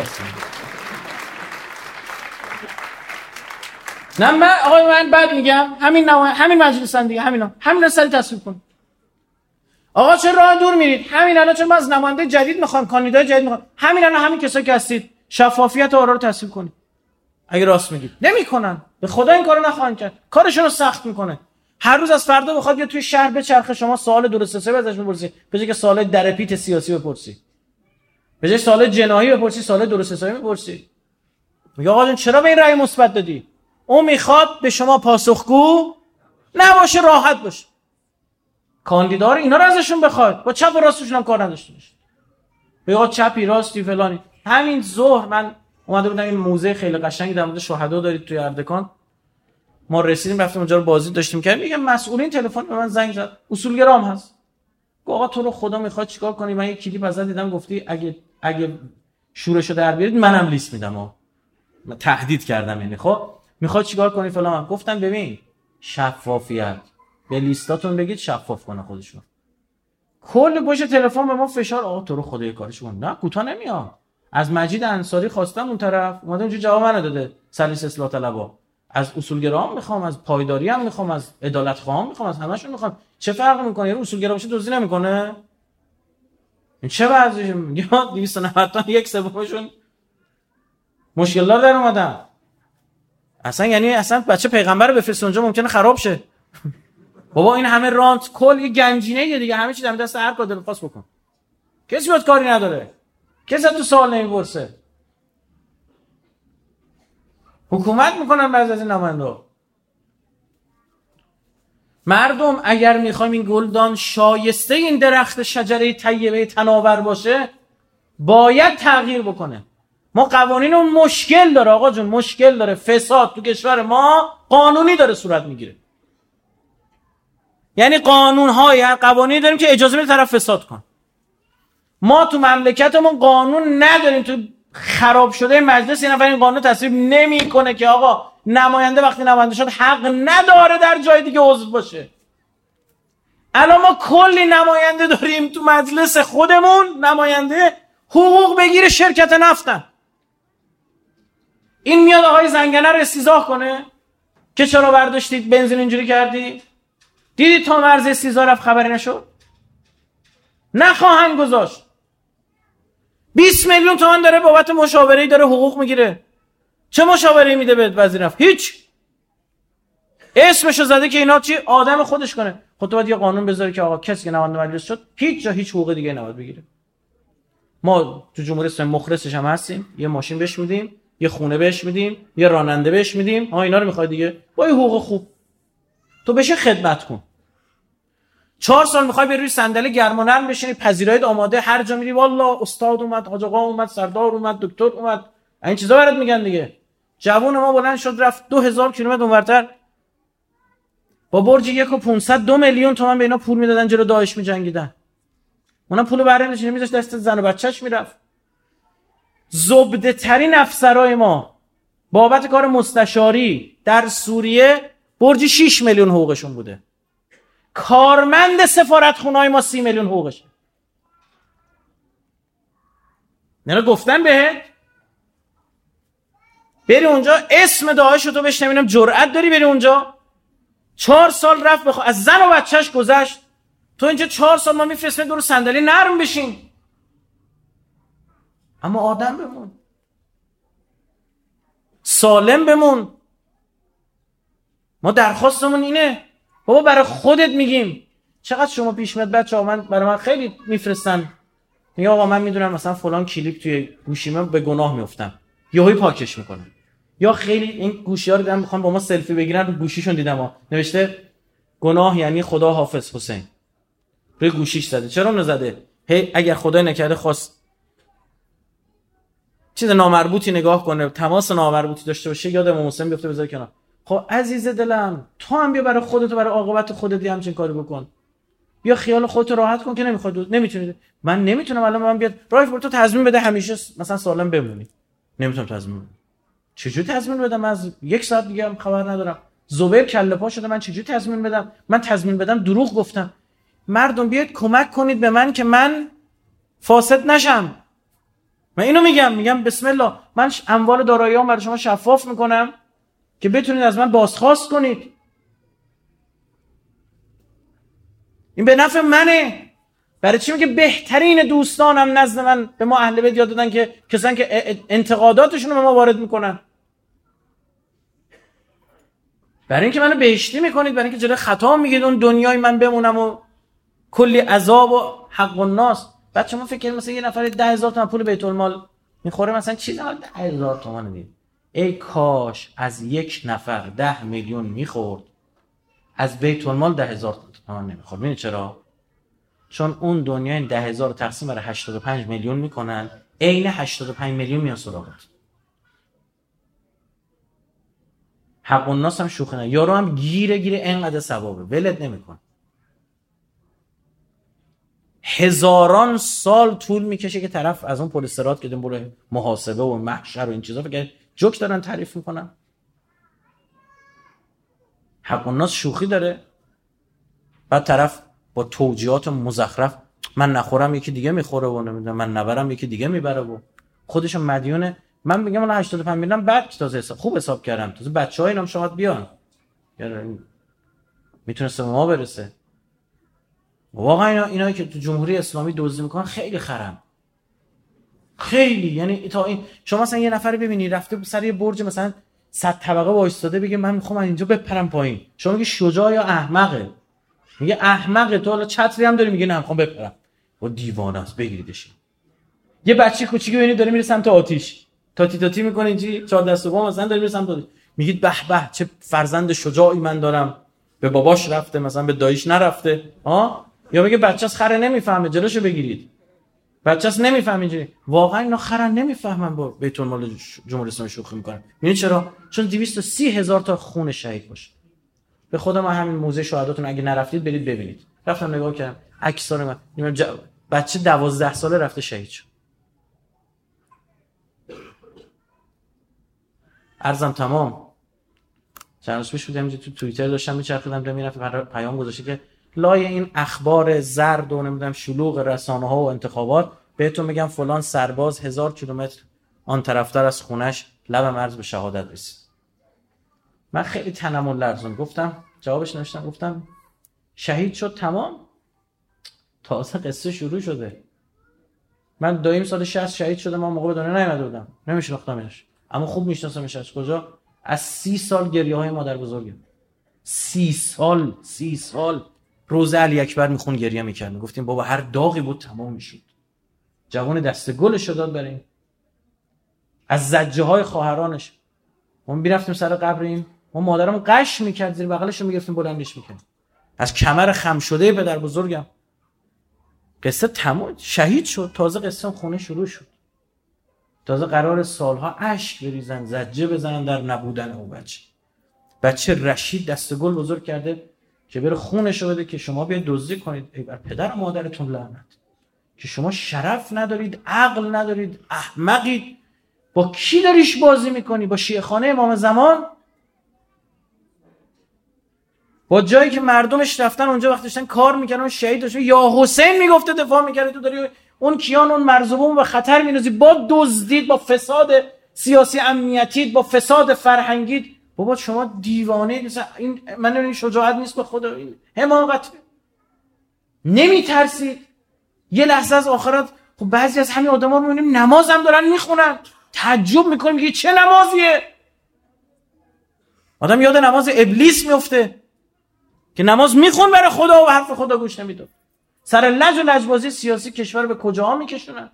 نه من آقای من بعد میگم همین نوع همین مجلسن دیگه، همینا همینا سری تصویب کن. آقا چه راه دور میرید؟ همین الان چون از نماینده جدید میخوام، کاندیدای جدید میخوام، همین الان همین کسایی که هستید شفافیت آرا رو تصویب کنید. اگه راست میگید نمیکنن، به خدا این کارو نخواهند کرد، کارشون رو سخت میکنه. هر روز از فردا بخواد یا توی شهر بچرخه، شما سوال درست حسابی ازش بپرسی، به جای که سوال درپیت سیاسی بپرسی، به جای سوال جناحی بپرسی، سوال درست حسابی بپرسی. میگه آقا جون چرا به این رأی مثبت دادی؟ اون میخواد به شما پاسخگو نباشه، راحت باشه. کاندیدا رو اینا رو ازشون بخواد، با چپ و راستشون هم کار نداشته باشه. بگه چپی راستی فلانی. همین ظهر من اومده بودم این موزه خیلی قشنگی در مورد شهدا دارید توی اردکان، ما رسیدیم رفتیم اونجا رو بازدید داشتیم کردیم. میگم مسئولین تلفن به من زنگ زد، اصولگرام هست، گفت آقا تو رو خدا میخواد چیکار کنی؟ من یه کلیپ ازت دیدم گفتی اگه اگه شورشو در بیارید منم لیست میدم. ها من تهدید کردم، یعنی خب میخواد چیکار کنی فلان. گفتم ببین شفافیت، به لیستاتون بگید شفاف کنه خودشون. کل پشت تلفن به ما فشار، آقا تو رو خدا یه کارش کن. نه کوتاه نمیام. از مجید انصاری خواستم اون طرف، اومده اونجا جواب منو داده، سلیس اصلاح طلبا. از اصولگرام میخوام، از پایداری هم میخوام، از عدالت خواهم میخوام، از همشون میخوام. چه فرقی میکنه؟ یه اصولگرا باشه دزدی نمیکنه؟ این چه وضعیه؟ میگه دویست و نود تا یک سومشون مشکلات در اومدن. اصلا یعنی اصلا بچه پیغمبر رو بفرست اونجا ممکنه خراب شه. بابا این همه رانت کل یه گنجینه دیگه، همه چی در دست هر کار دلخواست بکن. کسی باید کاری نداره، کسی تو سوال نمیپرسه. حکومت میکنن بعضی از این نماینده. مردم اگر میخوایم این گلدان شایسته این درخت شجره طیبه تناور باشه باید تغییر بکنه. ما قوانینمون مشکل داره آقا جون، مشکل داره. فساد تو کشور ما قانونی داره صورت میگیره، یعنی قانون‌های قوانینی داریم که اجازه میده طرف فساد کن. ما تو مملکتمون قانون نداریم. تو خراب شده مجلس این نفر این قانون تصویب نمیکنه که آقا نماینده وقتی نماینده شد حق نداره در جای دیگه عضو باشه. الان ما کلی نماینده داریم تو مجلس خودمون، نماینده حقوق بگیره شرکت نفتن. این میاد آقای زنگنه رو استیضاح کنه که چرا برداشتید بنزین اینجوری کردی؟ دیدی تا مرز استیضاح رفت خبری نشد؟ نخواهند گذاشت. بیست میلیون تومان داره بابت مشاوره‌ای داره حقوق میگیره. چه مشاوره‌ای میده به وزیر نفت؟ هیچ. اسمشو زده که اینا چی آدم خودش کنه. خب تو باید یه قانون بذاری که آقا کسی که نماینده مجلس شد هیچ جا هیچ حقوق دیگه نباید بگیره. ما تو جمهوری اسلامی مخلصش هم هستیم، یه ماشین بهش میدیم، یه خونه بهش میدیم، یه راننده بهش میدیم. ها اینا رو میخواد دیگه با یه حقوق خوب تو بشه خدمت کن. چهار سال میخوای بری روی صندلی گرم و نرم بشینی، پذیراییت آماده، هر جا میری والله استاد اومد، حاج آقا اومد، سردار اومد، دکتر اومد، این چیزا برات میگن دیگه. جوون ما بلند شد رفت دو هزار کیلومتر اونورتر با برج یک و پانصد دو میلیون تومان به اینا پول میدادن، جلو داعش میجنگیدن. اونا پولو برای نشینه میذاشت دست زن و بچه‌ش میرفت. زبده ترین افسرای ما بابت کار مستشاری در سوریه برج شش میلیون حقوقشون بوده. کارمند سفارتخونه‌های ما سی میلیون حقوقشه. نه گفتن بهت بری اونجا اسم داعش رو تو بشنوینم جرأت داری بری اونجا؟ چهار سال رفت بخوا از زن و بچهش گذشت، تو اینجا چهار سال ما میفرستیم دور صندلی نرم بشین. اما آدم بمون، سالم بمون. ما درخواستمون اینه بابا، برای خودت میگیم. چقدر شما پیش میاد بچه‌ها، من برای من خیلی میفرستن میگه آقا من میدونم مثلا فلان کلیپ توی گوشیمه به گناه میافتم، یهویی پاکش میکنم. یا خیلی این گوشی‌ها رو دیدم میخوان با ما سلفی بگیرن، رو گوشیشون دیدم ها نوشته گناه یعنی خدا حافظ حسین، روی گوشیش زده. چرا اون زده؟ هی اگر خدای نکرده خواست چیز نامربوطی نگاه کنه، تماس نامربوطی داشته باشه، یاد امام حسین بیفته بذاره کنار. خب عزیز دلم تو هم بیا برای خودت و برای عاقبت خودت یه همچین کاری بکن. بیا خیال خودت راحت کن که نمیخواد، نمیتونید. من نمیتونم الان من بیاد رایف تو تضمین بده همیشه مثلا سالم بمونی. نمیتونم تضمین بدم. چجوری تضمین بدم؟ از یک ساعت دیگه هم خبر ندارم. زبیر کله پا شده، من چجوری تضمین بدم؟ من تضمین بدم دروغ گفتم. مردم بیاید کمک کنید به من که من فاسد نشم. من اینو میگم، میگم بسم الله من اموال داراییام برای شما شفاف میکنم که بتونید از من بازخواست کنید. این به نفع منه. برای چی میگه بهترین دوستانم نزد من به ما اهل بیت یاد دادن که کسانی که انتقاداتشون رو به ما وارد میکنن، برای اینکه منو بهشتی میکنید، برای اینکه جلوی خطا میگید اون دنیای من بمونم و کلی عذاب و حق الناس. بعد شما فکر کنید مثلا یه نفر ده هزار تومان پول بیت المال میخوره، مثلا چیزی حال ده هزار تومان دید. ای کاش از یک نفر ده میلیون میخورد، از بیت المال ده هزار تومان نمیخورد. میدونی چرا؟ چون اون دنیا این ده هزار رو تقسیم بر هشتاد و پنج میلیون میکنن، عین هشتاد و پنج میلیون میان سراغت. حق الناس هم شوخی نه، یارو هم گیره گیره اینقدر ثوابه ولت نمیکنه. هزاران سال طول میکشه که طرف از اون پل صراط که دنبال محاسبه و محشر و این چیزا فکر جوک دارن تعریف میکنن. حق الناس شوخی داره. بعد طرف با توجیهات مزخرف من نخورم یکی دیگه میخوره و نمیدونم من نبرم یکی دیگه میبره و خودش مدیونه. من میگم الان هشتاد و پنج میلیون بعد تازه حساب خوب حساب کردم، تازه بچهای اینام شما بیان یعنی میتونسته به ما برسه. واقعا اینا اینایی که تو جمهوری اسلامی دزدی میکنن خیلی خرم، خیلی. یعنی تا این شما مثلا یه نفر ببینی رفته سر یه برج مثلا صد طبقه وایستاده بگه من میخوام اینجا بپرم پایین، شما میگی شجاع یا احمقه؟ میگه احمقه. تو حالا چتری هم داری میگه نه میخوام بپرم. و دیوانه است بگیریدش. یه بچه کوچیکی ببینید داره میره سمت آتیش، تاتی تاتی میکنه اینجی چهار دست و پا مثلا داره میره سمت آتیش، میگید به به چه فرزند شجاعی من دارم، به باباش رفته مثلا به داییش نرفته. ها یا میگه بچه‌س خره نمیفهمه جلوشو بگیرید، بچه‌س نمیفهمه اینجوری. واقعا اینا خرن نمیفهمن با بیت المال جمهوری اسلامی شوخی میکنن. میدونی چرا؟ چون دویست و سی هزار تا خون شهید باشه. به خدا من همین موزه شهداتون اگه نرفتید برید ببینید. رفتم نگاه کردم عکس‌ها من ج... بچه دوازده ساله رفته شهید شد. عرضم تمام. چند روز پیش بودم تو توییتر داشتم میچرخیدم دم میرفت پیام گذاشته که لای این اخبار زرد و نمیدونم شلوغ رسانه‌ها و انتخابات بهتون میگم فلان سرباز هزار کیلومتر آن طرفتر از خونش لب مرز به شهادت رسید. من خیلی تنمون لرزون گفتم، جوابش نوشتم گفتم شهید شد تمام، تازه قصه شروع شده. من دایم سال شصت شهید شدم، من موقع به دنیا نیومده بودم، نمیشناختمش، اما خوب میشناسمش. از کجا؟ از سی سال گریه های مادر بزرگم. سی سال سی سال روزه علی اکبر میخون گریه میکرد. گفتیم بابا هر داغی بود تمام میشد. جوان دست گلش داد برای این. از زجه های خواهرانش ما میرفتیم سر قبر این، ما مادرم قش میکرد زیر بغلش رو میگرفتیم بلندش میکردیم. از کمر خم شده پدر بزرگم قصه تمام شهید شد. تازه قصه خونه شروع شد. تازه قرار سالها اشک بریزن، زجه بزنن در نبودن اون بچه. بچه رشید دست گل بزرگ کرده که بره خونش رو بده که شما بیاید دزدی کنید. ای بر پدر و مادرتون لعنت که شما شرف ندارید، عقل ندارید، احمقید. با کی داریش بازی میکنی؟ با شیعه خانه امام زمان؟ با جایی که مردمش رفتن اونجا وقتی داشتن کار میکردن اون شهید داشت یا حسین میگفته دفاع میکرد، تو داری اون کیان اون مرزبون و خطر میندازی با دزدید، با فساد سیاسی امنیتی، با فساد فرهنگی. بابا شما دیوانه نیست. این من این شجاعت نیست به خدا، این حماقت. نمیترسید یه لحظه از آخرت؟ خب بعضی از همین آدما رو میبینیم نماز هم دارن میخونن، تعجب میکنیم که چه نمازیه. آدم یاد نماز ابلیس میفته که نماز میخون برای خدا و حرف خدا گوش نمیداد. سر لج و لجبازی سیاسی کشور به کجاها میکشونن؟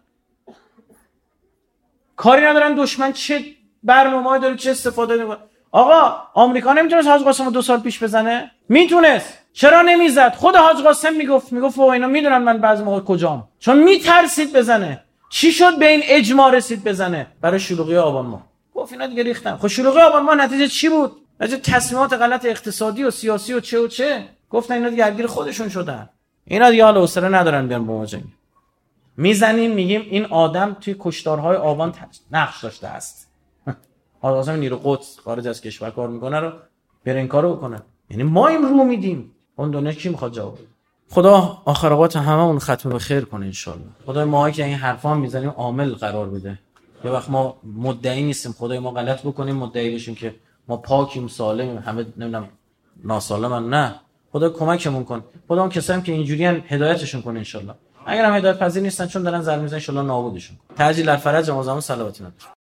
کاری ندارن دشمن چه برنامه‌ای داره، چه استفاده میکنه. آقا آمریکا نمیتونست حاج قاسم رو دو سال پیش بزنه؟ میتونست. چرا نمیزد؟ خود حاج قاسم میگفت میگفت و اینا میدونن من بعضی موقع کجام، چون میترسید بزنه. چی شد به این اجماع رسید بزنه؟ برای شلوغی آبان ماه. گفت اینا دیگه ریختن. خب شلوغی آبان ماه نتیجه چی بود؟ نتیجه تصمیمات غلط اقتصادی و سیاسی و چه و چه. گفتن اینا دیگه درگیر خودشون شدن. اینا دیگه حال حوصله ندارن بیان با ما جنگ. میزنیم میگیم این آدم توی کشتارهای آبان نقش داشته است. حالا اصلا نیرو قدس خارج از کشور کار میکنه رو بر این کارو بکنه. یعنی ما این رو میدیم، اون دنیا کی میخواد جواب بده؟ خدا آخر اوقات هممون ختم به خیر کنه ان شاء الله. خدای ما که این حرفا میزنیم عامل قرار بده. یه وقت ما مدعی نیستیم، خدای ما غلط بکنیم مدعی بشیم که ما پاکیم سالمیم، همه نمیدونم ناسالمن. نه، خدا کمکمون کن. خدا اون کسایی که اینجوریان هدایتشون کنه ان شاء الله. اگر هم هدایت پذیر نیستن چون دارن ظلم میزنن ان شاء الله نابودشون کن. تعجیل الفرج ما زمان صلوات